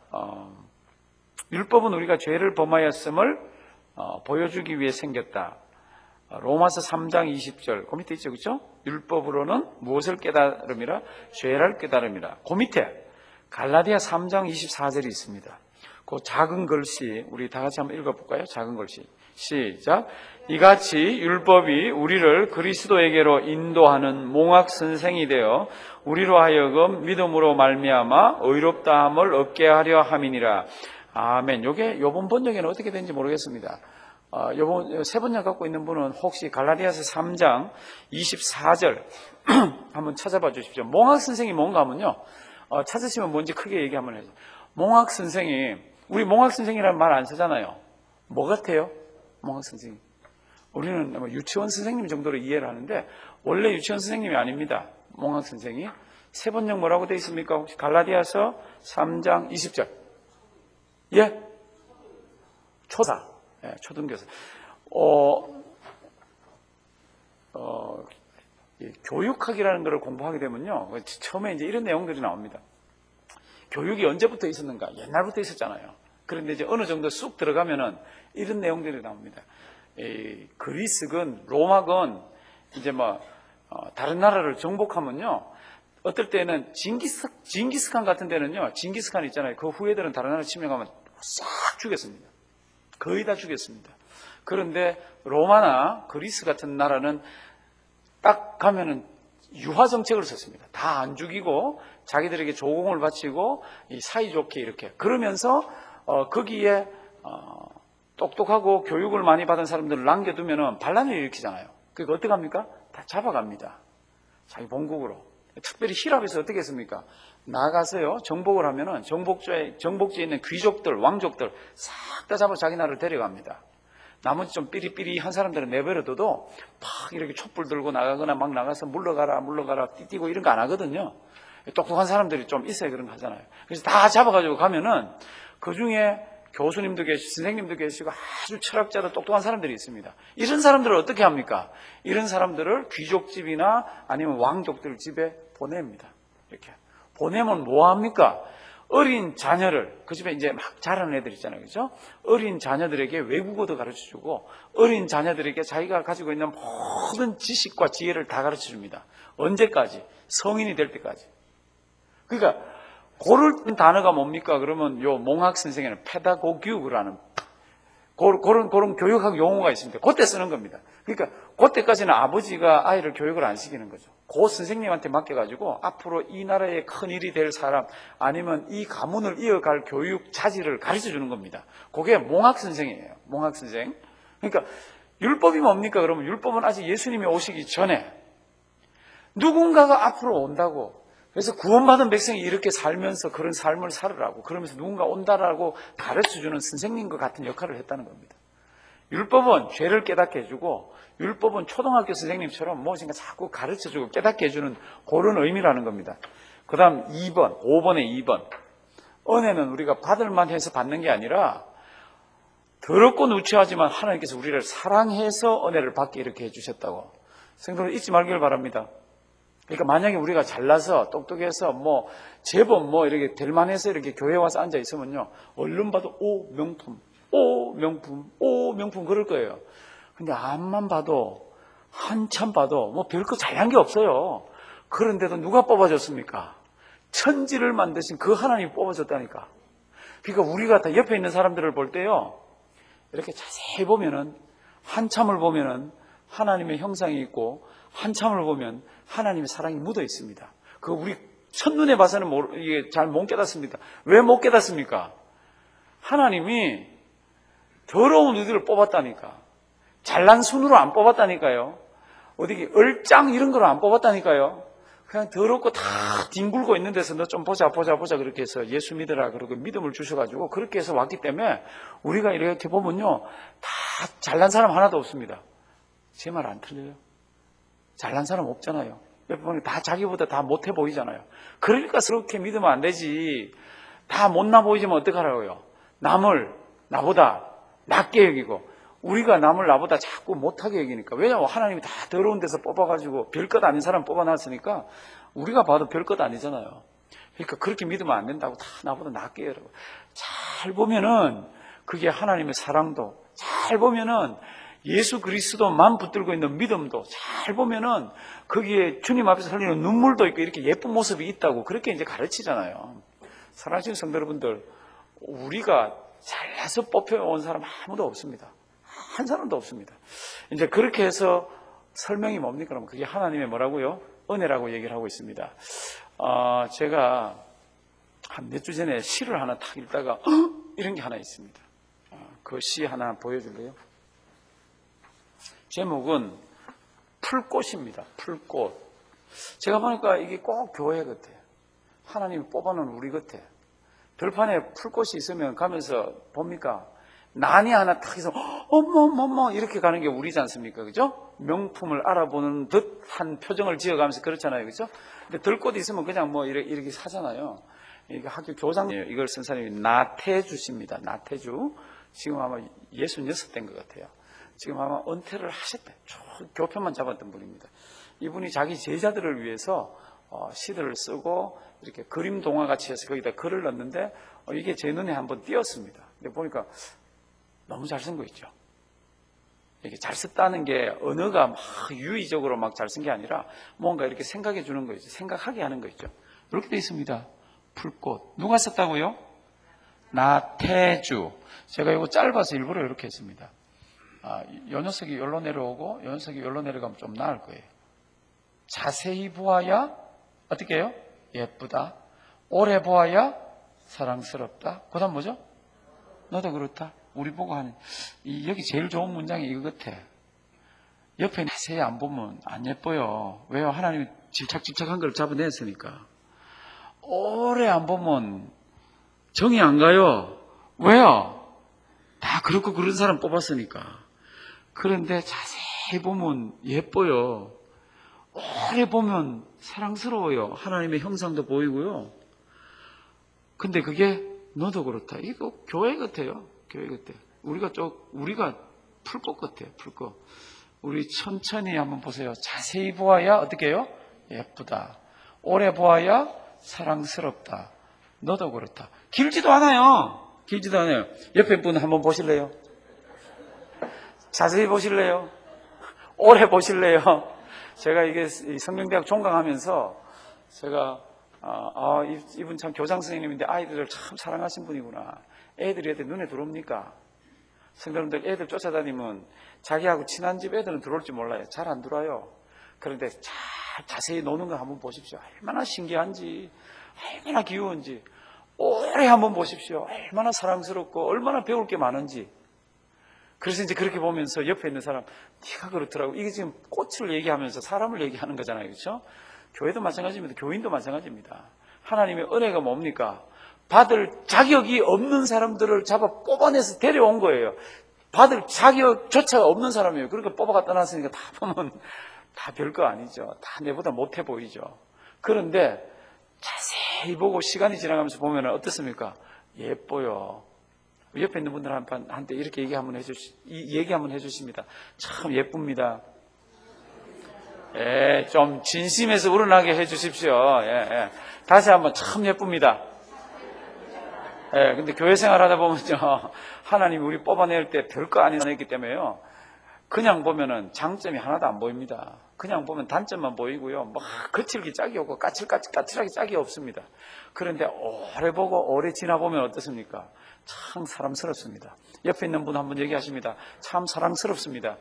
율법은 우리가 죄를 범하였음을 보여주기 위해 생겼다. 로마서 3장 20절 그 밑에 있죠, 그렇죠? 율법으로는 무엇을 깨달음이라? 죄를 깨달음이라. 그 밑에 갈라디아 3장 24절이 있습니다. 그 작은 글씨 우리 다 같이 한번 읽어볼까요? 작은 글씨 시작. 이같이 율법이 우리를 그리스도에게로 인도하는 몽학 선생이 되어 우리로 하여금 믿음으로 말미암아 의롭다함을 얻게 하려 함이니라. 아멘. 요번 번역에는 어떻게 되는지 모르겠습니다. 요번 세 번역 갖고 있는 분은 혹시 갈라디아서 3장 24절 한번 찾아봐 주십시오. 몽학 선생이 뭔가 하면요, 찾으시면 뭔지 크게 얘기 한번 해주세요. 몽학 선생이, 우리 몽학 선생이라는 말 안 쓰잖아요. 뭐 같아요? 몽학 선생님. 우리는 유치원 선생님 정도로 이해를 하는데 원래 유치원 선생님이 아닙니다. 몽학 선생이. 세 번역 뭐라고 되어 있습니까? 혹시 갈라디아서 3장 20절. 예? 초사. 예, 초등교사. 교육학이라는 것을 공부하게 되면요, 처음에 이제 이런 내용들이 나옵니다. 교육이 언제부터 있었는가? 옛날부터 있었잖아요. 그런데 이제 어느 정도 쑥 들어가면은 이런 내용들이 나옵니다. 그리스건, 로마건, 이제 다른 나라를 정복하면요, 어떨 때는 징기스칸 같은 데는요, 징기스칸 있잖아요. 그 후예들은 다른 나라 침략하면 싹 죽였습니다. 거의 다 죽였습니다. 그런데 로마나 그리스 같은 나라는 딱 가면은 유화 정책을 썼습니다. 다 안 죽이고 자기들에게 조공을 바치고 사이좋게 이렇게 그러면서 거기에 똑똑하고 교육을 많이 받은 사람들을 남겨두면은 반란을 일으키잖아요. 그러니까 어떻게 합니까? 다 잡아갑니다. 자기 본국으로. 특별히 히랍에서 어떻게 했습니까? 나가서요, 정복을 하면은 정복지에 있는 귀족들, 왕족들 싹 다 잡아 자기 나라를 데려갑니다. 나머지 좀 삐리삐리한 사람들은 내버려둬도 막 이렇게 촛불 들고 나가거나 막 나가서 물러가라 뛰고 이런 거 안 하거든요. 똑똑한 사람들이 좀 있어야 그런 거 하잖아요. 그래서 다 잡아가지고 가면은 그 중에 교수님도 계시고 선생님도 계시고 아주 철학자로 똑똑한 사람들이 있습니다. 이런 사람들을 어떻게 합니까? 이런 사람들을 귀족집이나 아니면 왕족들 집에 보냅니다. 이렇게 보내면 뭐 합니까? 어린 자녀를, 그 집에 이제 막 자라는 애들 있잖아요, 그렇죠? 어린 자녀들에게 외국어도 가르쳐주고 어린 자녀들에게 자기가 가지고 있는 모든 지식과 지혜를 다 가르쳐줍니다. 언제까지? 성인이 될 때까지. 그러니까 고를 단어가 뭡니까? 그러면 요 몽학 선생에는 페다고기우라는 그런 교육학 용어가 있습니다. 그때 쓰는 겁니다. 그러니까 그때까지는 아버지가 아이를 교육을 안 시키는 거죠. 그 선생님한테 맡겨가지고 앞으로 이 나라의 큰 일이 될 사람 아니면 이 가문을 이어갈 교육 자질을 가르쳐 주는 겁니다. 그게 몽학선생이에요. 몽학선생. 그러니까 율법이 뭡니까? 그러면 율법은 아직 예수님이 오시기 전에 누군가가 앞으로 온다고, 그래서 구원받은 백성이 이렇게 살면서 그런 삶을 살으라고, 그러면서 누군가 온다라고 가르쳐주는 선생님과 같은 역할을 했다는 겁니다. 율법은 죄를 깨닫게 해주고, 율법은 초등학교 선생님처럼 무엇인가 자꾸 가르쳐주고 깨닫게 해주는 그런 의미라는 겁니다. 그 다음 2번, 5번에 2번. 은혜는 우리가 받을만 해서 받는 게 아니라 더럽고 누추하지만 하나님께서 우리를 사랑해서 은혜를 받게 이렇게 해주셨다고. 성도들 잊지 말기를 바랍니다. 그러니까 만약에 우리가 잘나서 똑똑해서 제법 이렇게 될만해서 이렇게 교회 와서 앉아 있으면요, 얼른 봐도 오 명품, 오 명품, 오 명품 그럴 거예요. 근데 앞만 봐도 한참 봐도 별거 잘한 게 없어요. 그런데도 누가 뽑아줬습니까? 천지를 만드신 그 하나님이 뽑아줬다니까. 그러니까 우리가 다 옆에 있는 사람들을 볼 때요, 이렇게 자세히 보면은, 한참을 보면은 하나님의 형상이 있고, 한참을 보면 하나님의 사랑이 묻어 있습니다. 그거 우리 첫눈에 봐서는 이게 잘 못 깨닫습니다. 왜 못 깨닫습니까? 하나님이 더러운 우리들을 뽑았다니까. 잘난 순으로 안 뽑았다니까요. 어디 얼짱 이런 거로 안 뽑았다니까요. 그냥 더럽고 다 뒹굴고 있는 데서 너 좀 보자 그렇게 해서 예수 믿으라 그러고 믿음을 주셔가지고 그렇게 해서 왔기 때문에 우리가 이렇게 보면요, 다 잘난 사람 하나도 없습니다. 제 말 안 틀려요? 잘난 사람 없잖아요. 옆에 보면 다 자기보다 다 못해 보이잖아요. 그러니까 그렇게 믿으면 안 되지. 다 못나 보이지면 어떡하라고요? 남을 나보다 낮게 여기고, 우리가 남을 나보다 자꾸 못하게 여기니까. 왜냐하면 하나님이 다 더러운 데서 뽑아가지고 별것 아닌 사람 뽑아놨으니까 우리가 봐도 별것 아니잖아요. 그러니까 그렇게 믿으면 안 된다고. 다 나보다 낮게 여라고. 잘 보면은 그게 하나님의 사랑도, 잘 보면은 예수 그리스도만 붙들고 있는 믿음도, 잘 보면은 거기에 주님 앞에서 흘리는 눈물도 있고 이렇게 예쁜 모습이 있다고 그렇게 이제 가르치잖아요. 사랑하시는 성도 여러분들, 우리가 잘나서 뽑혀온 사람 아무도 없습니다. 한 사람도 없습니다. 이제 그렇게 해서 설명이 뭡니까? 그러면 그게 하나님의 뭐라고요? 은혜라고 얘기를 하고 있습니다. 제가 한 몇 주 전에 시를 하나 딱 읽다가 이런 게 하나 있습니다. 그 시 하나 보여줄래요? 제목은 풀꽃입니다. 풀꽃. 제가 보니까 이게 꼭 교회 같아요. 하나님이 뽑아놓은 우리 같아요. 들판에 풀꽃이 있으면 가면서 봅니까? 난이 하나 탁 해서 어머 이렇게 가는 게 우리지 않습니까? 그죠? 명품을 알아보는 듯한 표정을 지어가면서 그렇잖아요. 그죠? 근데 들꽃이 있으면 그냥 이렇게 사잖아요. 이게 학교 교장이에요. 이걸 쓴 사람이 나태주 씨입니다. 나태주. 지금 아마 66대인 것 같아요. 지금 아마 은퇴를 하셨대. 교편만 잡았던 분입니다. 이분이 자기 제자들을 위해서 시들을 쓰고 이렇게 그림 동화 같이 해서 거기다 글을 넣었는데 이게 제 눈에 한번 띄었습니다. 근데 보니까 너무 잘 쓴 거 있죠. 이게 잘 썼다는 게 언어가 막 유의적으로 막 잘 쓴 게 아니라 뭔가 이렇게 생각해 주는 거 있죠. 생각하게 하는 거 있죠. 이렇게 돼 있습니다. 풀꽃. 누가 썼다고요? 나태주. 제가 이거 짧아서 일부러 이렇게 했습니다. 요 녀석이 여기로 내려오고 요 녀석이 여기로 내려가면 좀 나을 거예요. 자세히 보아야 어떻게 해요? 예쁘다. 오래 보아야 사랑스럽다. 그 다음 뭐죠? 너도 그렇다. 우리 보고 하는 여기 제일 좋은 문장이 이거 같아. 옆에 자세히 안 보면 안 예뻐요. 왜요? 하나님이 집착한 걸 잡아냈으니까. 오래 안 보면 정이 안 가요. 왜요? 다 그렇고 그런 사람 뽑았으니까. 그런데 자세히 보면 예뻐요. 오래 보면 사랑스러워요. 하나님의 형상도 보이고요. 근데 그게 너도 그렇다. 이거 교회 같아요. 교회 같아. 우리가 풀꽃 같아요. 풀꽃. 우리 천천히 한번 보세요. 자세히 보아야 어떻게 해요? 예쁘다. 오래 보아야 사랑스럽다. 너도 그렇다. 길지도 않아요. 길지도 않아요. 옆에 분 한번 보실래요? 자세히 보실래요? 오래 보실래요? 제가 이게 성경대학 종강하면서 제가 이분 참 교장 선생님인데 아이들을 참 사랑하신 분이구나. 애들이 눈에 들어옵니까? 성도님들 애들 쫓아다니면 자기하고 친한 집 애들은 들어올지 몰라요. 잘 안 들어와요. 그런데 잘 자세히 노는 거 한번 보십시오. 얼마나 신기한지, 얼마나 귀여운지 오래 한번 보십시오. 얼마나 사랑스럽고 얼마나 배울 게 많은지. 그래서 이제 그렇게 보면서 옆에 있는 사람, 네가 그렇더라고. 이게 지금 꽃을 얘기하면서 사람을 얘기하는 거잖아요. 그렇죠? 교회도 마찬가지입니다. 교인도 마찬가지입니다. 하나님의 은혜가 뭡니까? 받을 자격이 없는 사람들을 잡아 뽑아내서 데려온 거예요. 받을 자격조차 없는 사람이에요. 그러니까 뽑아갖다 놨으니까 다 보면 다 별거 아니죠. 다 내보다 못해 보이죠. 그런데 자세히 보고 시간이 지나가면서 보면 어떻습니까? 예뻐요. 옆에 있는 분들한테 이렇게 얘기 한번 해주십니다. 참 예쁩니다. 예, 좀 진심에서 우러나게 해주십시오. 예. 다시 한번 참 예쁩니다. 예, 근데 교회 생활 하다 보면요, 하나님이 우리 뽑아낼 때 별거 아닌 냈기 때문에요, 그냥 보면은 장점이 하나도 안 보입니다. 그냥 보면 단점만 보이고요, 뭐 거칠게 짝이 없고 까칠하게 짝이 없습니다. 그런데 오래 보고 오래 지나보면 어떻습니까? 참 사랑스럽습니다. 옆에 있는 분 한번 얘기하십니다. 참 사랑스럽습니다.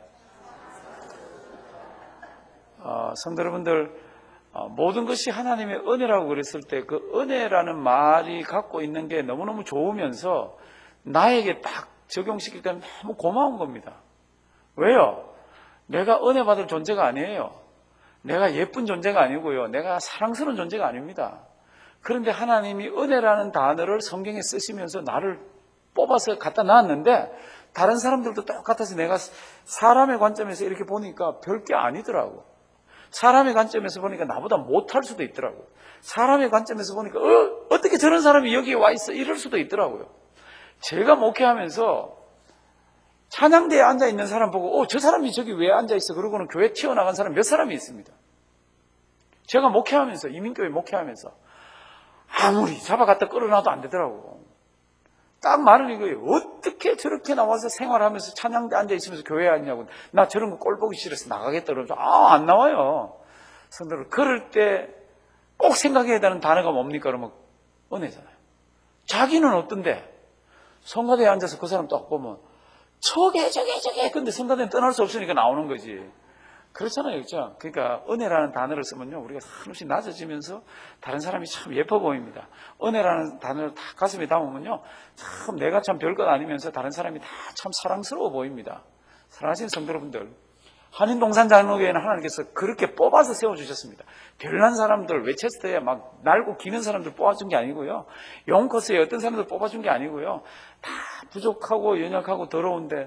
성도 여러분들, 모든 것이 하나님의 은혜라고 그랬을 때 그 은혜라는 말이 갖고 있는 게 너무너무 좋으면서 나에게 딱 적용시킬 때는 너무 고마운 겁니다. 왜요? 내가 은혜 받을 존재가 아니에요. 내가 예쁜 존재가 아니고요. 내가 사랑스러운 존재가 아닙니다. 그런데 하나님이 은혜라는 단어를 성경에 쓰시면서 나를 뽑아서 갖다 놨는데 다른 사람들도 똑같아서 내가 사람의 관점에서 이렇게 보니까 별게 아니더라고. 사람의 관점에서 보니까 나보다 못할 수도 있더라고요. 사람의 관점에서 보니까 어떻게 저런 사람이 여기에 와 있어? 이럴 수도 있더라고요. 제가 목회하면서 찬양대에 앉아있는 사람 보고 저 사람이 저기 왜 앉아있어? 그러고는 교회 튀어나간 사람 몇 사람이 있습니다. 제가 목회하면서, 이민교회 목회하면서 아무리 잡아갖다 끌어놔도 안 되더라고. 딱 말은 이거예요. 어떻게 저렇게 나와서 생활하면서 찬양대 앉아있으면서 교회에 앉냐고. 나 저런 거 꼴 보기 싫어서 나가겠다 그러면서 안 나와요. 성도들, 그럴 때 꼭 생각해야 되는 단어가 뭡니까? 그러면 은혜잖아요. 자기는 어떤데? 성가대에 앉아서 그 사람 딱 보면 저게 근데 성가대는 떠날 수 없으니까 나오는 거지. 그렇잖아요. 그렇죠? 그러니까 은혜라는 단어를 쓰면요, 우리가 한없이 낮아지면서 다른 사람이 참 예뻐 보입니다. 은혜라는 단어를 다 가슴에 담으면요, 참 내가 참 별것 아니면서 다른 사람이 다 참 사랑스러워 보입니다. 사랑하시는 성도 여러분들, 한인동산 장로교회는 하나님께서 그렇게 뽑아서 세워주셨습니다. 별난 사람들, 웨체스터에 막 날고 기는 사람들 뽑아준 게 아니고요, 영코스에 어떤 사람들 뽑아준 게 아니고요, 다 부족하고 연약하고 더러운데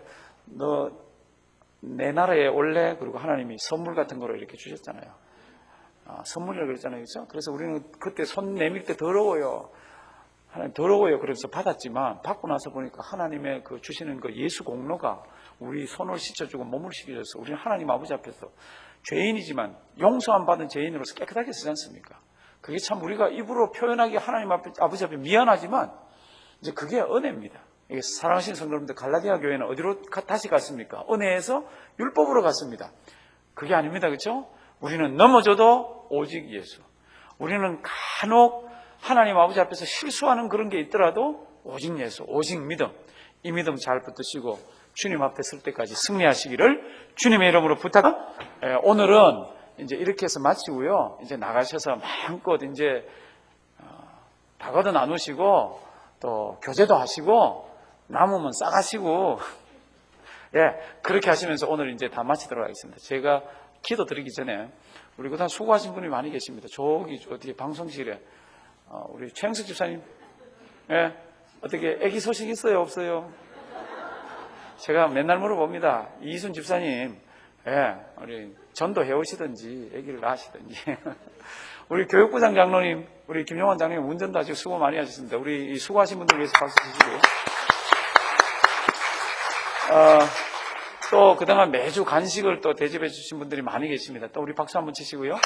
내 나라에 올래? 그리고 하나님이 선물 같은 거로 이렇게 주셨잖아요. 선물이라고 그랬잖아요. 그렇죠? 그래서 우리는 그때 손 내밀 때 더러워요. 하나님 더러워요. 그래서 받았지만 받고 나서 보니까 하나님의 그 주시는 그 예수 공로가 우리 손을 씻어주고 몸을 씻겨줘서 우리는 하나님 아버지 앞에서 죄인이지만 용서 안 받은 죄인으로서 깨끗하게 쓰지 않습니까? 그게 참 우리가 입으로 표현하기 하나님 아버지 앞에 미안하지만 이제 그게 은혜입니다. 사랑하시는 성도님들, 갈라디아 교회는 어디로 다시 갔습니까? 은혜에서 율법으로 갔습니다. 그게 아닙니다. 그렇죠? 우리는 넘어져도 오직 예수. 우리는 간혹 하나님 아버지 앞에서 실수하는 그런 게 있더라도 오직 예수, 오직 믿음. 이 믿음 잘 붙드시고 주님 앞에 설 때까지 승리하시기를 주님의 이름으로 오늘은 이제 이렇게 해서 마치고요. 이제 나가셔서 마음껏 이제 다가도 나누시고 또 교제도 하시고 남으면 싸가시고, 그렇게 하시면서 오늘 이제 다 마치도록 하겠습니다. 제가 기도 드리기 전에 우리 그동안 수고하신 분이 많이 계십니다. 저기 어디 방송실에 우리 최영석 집사님, 어떻게 아기 소식 있어요, 없어요? 제가 맨날 물어봅니다. 이순 집사님, 우리 전도해 오시든지 아기를 낳으시든지. 우리 교육부장 장로님, 우리 김용환 장로님 운전도 아주 수고 많이 하셨습니다. 우리 이 수고하신 분들 위해서 박수 주시고요. 또 그동안 매주 간식을 또 대접해 주신 분들이 많이 계십니다. 또 우리 박수 한번 치시고요.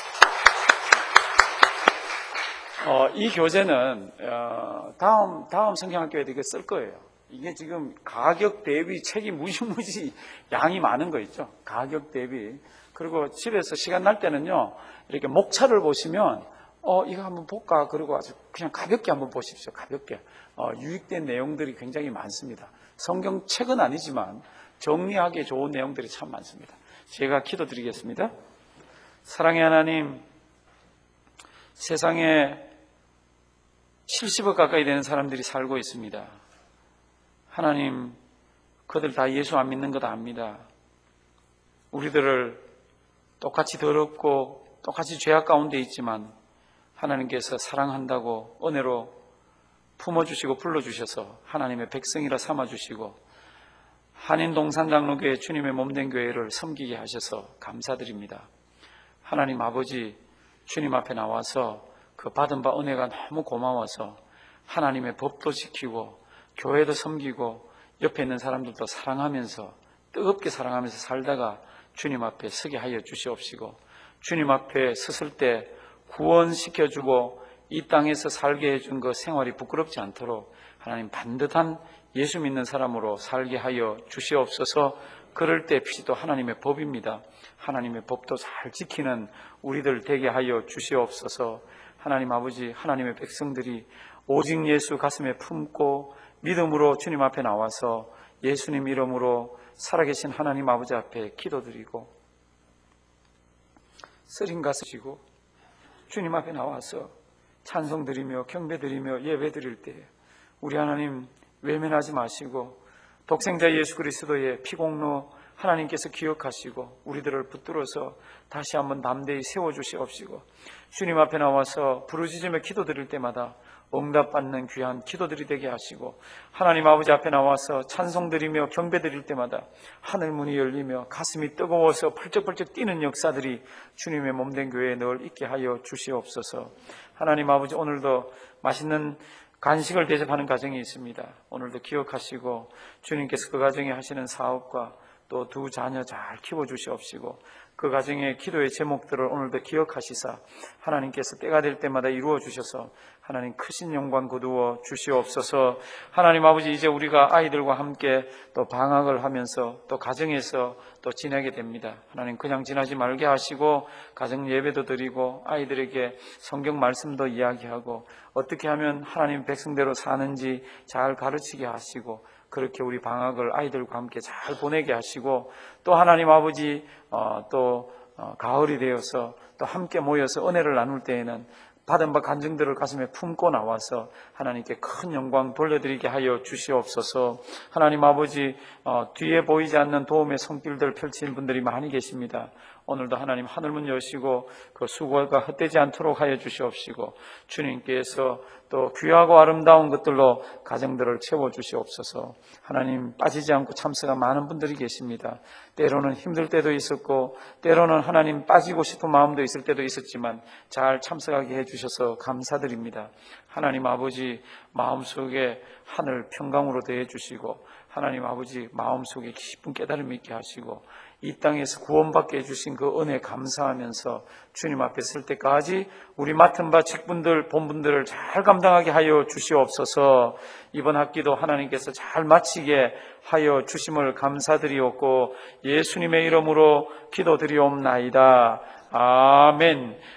이 교재는 다음 성경학교에도 이거 쓸 거예요. 이게 지금 가격 대비 책이 무지무지 양이 많은 거 있죠. 가격 대비. 그리고 집에서 시간 날 때는요, 이렇게 목차를 보시면 이거 한번 볼까? 그러고 아주 그냥 가볍게 한번 보십시오. 가볍게. 유익된 내용들이 굉장히 많습니다. 성경책은 아니지만 정리하기에 좋은 내용들이 참 많습니다. 제가 기도드리겠습니다. 사랑의 하나님, 세상에 70억 가까이 되는 사람들이 살고 있습니다. 하나님, 그들 다 예수 안 믿는 것 압니다. 우리들을 똑같이 더럽고 똑같이 죄악 가운데 있지만 하나님께서 사랑한다고 은혜로 품어주시고 불러주셔서 하나님의 백성이라 삼아주시고 한인동산장로교회 주님의 몸된 교회를 섬기게 하셔서 감사드립니다. 하나님 아버지, 주님 앞에 나와서 그 받은 바 은혜가 너무 고마워서 하나님의 법도 지키고 교회도 섬기고 옆에 있는 사람들도 사랑하면서 뜨겁게 사랑하면서 살다가 주님 앞에 서게 하여 주시옵시고 주님 앞에 섰을 때 구원시켜주고 이 땅에서 살게 해준 그 생활이 부끄럽지 않도록 하나님 반듯한 예수 믿는 사람으로 살게 하여 주시옵소서. 그럴 때 피도 하나님의 법입니다. 하나님의 법도 잘 지키는 우리들 되게 하여 주시옵소서. 하나님 아버지, 하나님의 백성들이 오직 예수 가슴에 품고 믿음으로 주님 앞에 나와서 예수님 이름으로 살아계신 하나님 아버지 앞에 기도드리고 쓰린 가슴 지고 주님 앞에 나와서 찬송드리며 경배드리며 예배드릴 때 우리 하나님 외면하지 마시고 독생자 예수 그리스도의 피공로 하나님께서 기억하시고 우리들을 붙들어서 다시 한번 담대히 세워주시옵시고 주님 앞에 나와서 부르짖으며 기도드릴 때마다 응답받는 귀한 기도들이 되게 하시고 하나님 아버지 앞에 나와서 찬송드리며 경배드릴 때마다 하늘문이 열리며 가슴이 뜨거워서 펄쩍펄쩍 뛰는 역사들이 주님의 몸된 교회에 늘 있게 하여 주시옵소서. 하나님 아버지, 오늘도 맛있는 간식을 대접하는 가정이 있습니다. 오늘도 기억하시고 주님께서 그 가정에 하시는 사업과 또 두 자녀 잘 키워주시옵시고 그 가정의 기도의 제목들을 오늘도 기억하시사 하나님께서 때가 될 때마다 이루어 주셔서 하나님 크신 영광 거두어 주시옵소서. 하나님 아버지, 이제 우리가 아이들과 함께 또 방학을 하면서 또 가정에서 또 지내게 됩니다. 하나님 그냥 지나지 말게 하시고 가정 예배도 드리고 아이들에게 성경 말씀도 이야기하고 어떻게 하면 하나님 백성대로 사는지 잘 가르치게 하시고 그렇게 우리 방학을 아이들과 함께 잘 보내게 하시고 또 하나님 아버지 가을이 되어서 또 함께 모여서 은혜를 나눌 때에는 받은 바 간증들을 가슴에 품고 나와서 하나님께 큰 영광 돌려드리게 하여 주시옵소서. 하나님 아버지, 뒤에 보이지 않는 도움의 손길들 펼친 분들이 많이 계십니다. 오늘도 하나님 하늘문 여시고 그 수고가 헛되지 않도록 하여 주시옵시고 주님께서 또 귀하고 아름다운 것들로 가정들을 채워주시옵소서. 하나님 빠지지 않고 참석한 많은 분들이 계십니다. 때로는 힘들 때도 있었고 때로는 하나님 빠지고 싶은 마음도 있을 때도 있었지만 잘 참석하게 해주셔서 감사드립니다. 하나님 아버지, 마음속에 하늘 평강으로 대해주시고 하나님 아버지 마음속에 깊은 깨달음이 있게 하시고 이 땅에서 구원받게 해주신 그 은혜 감사하면서 주님 앞에 설 때까지 우리 맡은 바 직분들 본분들을 잘 감당하게 하여 주시옵소서. 이번 학기도 하나님께서 잘 마치게 하여 주심을 감사드리옵고 예수님의 이름으로 기도드리옵나이다. 아멘.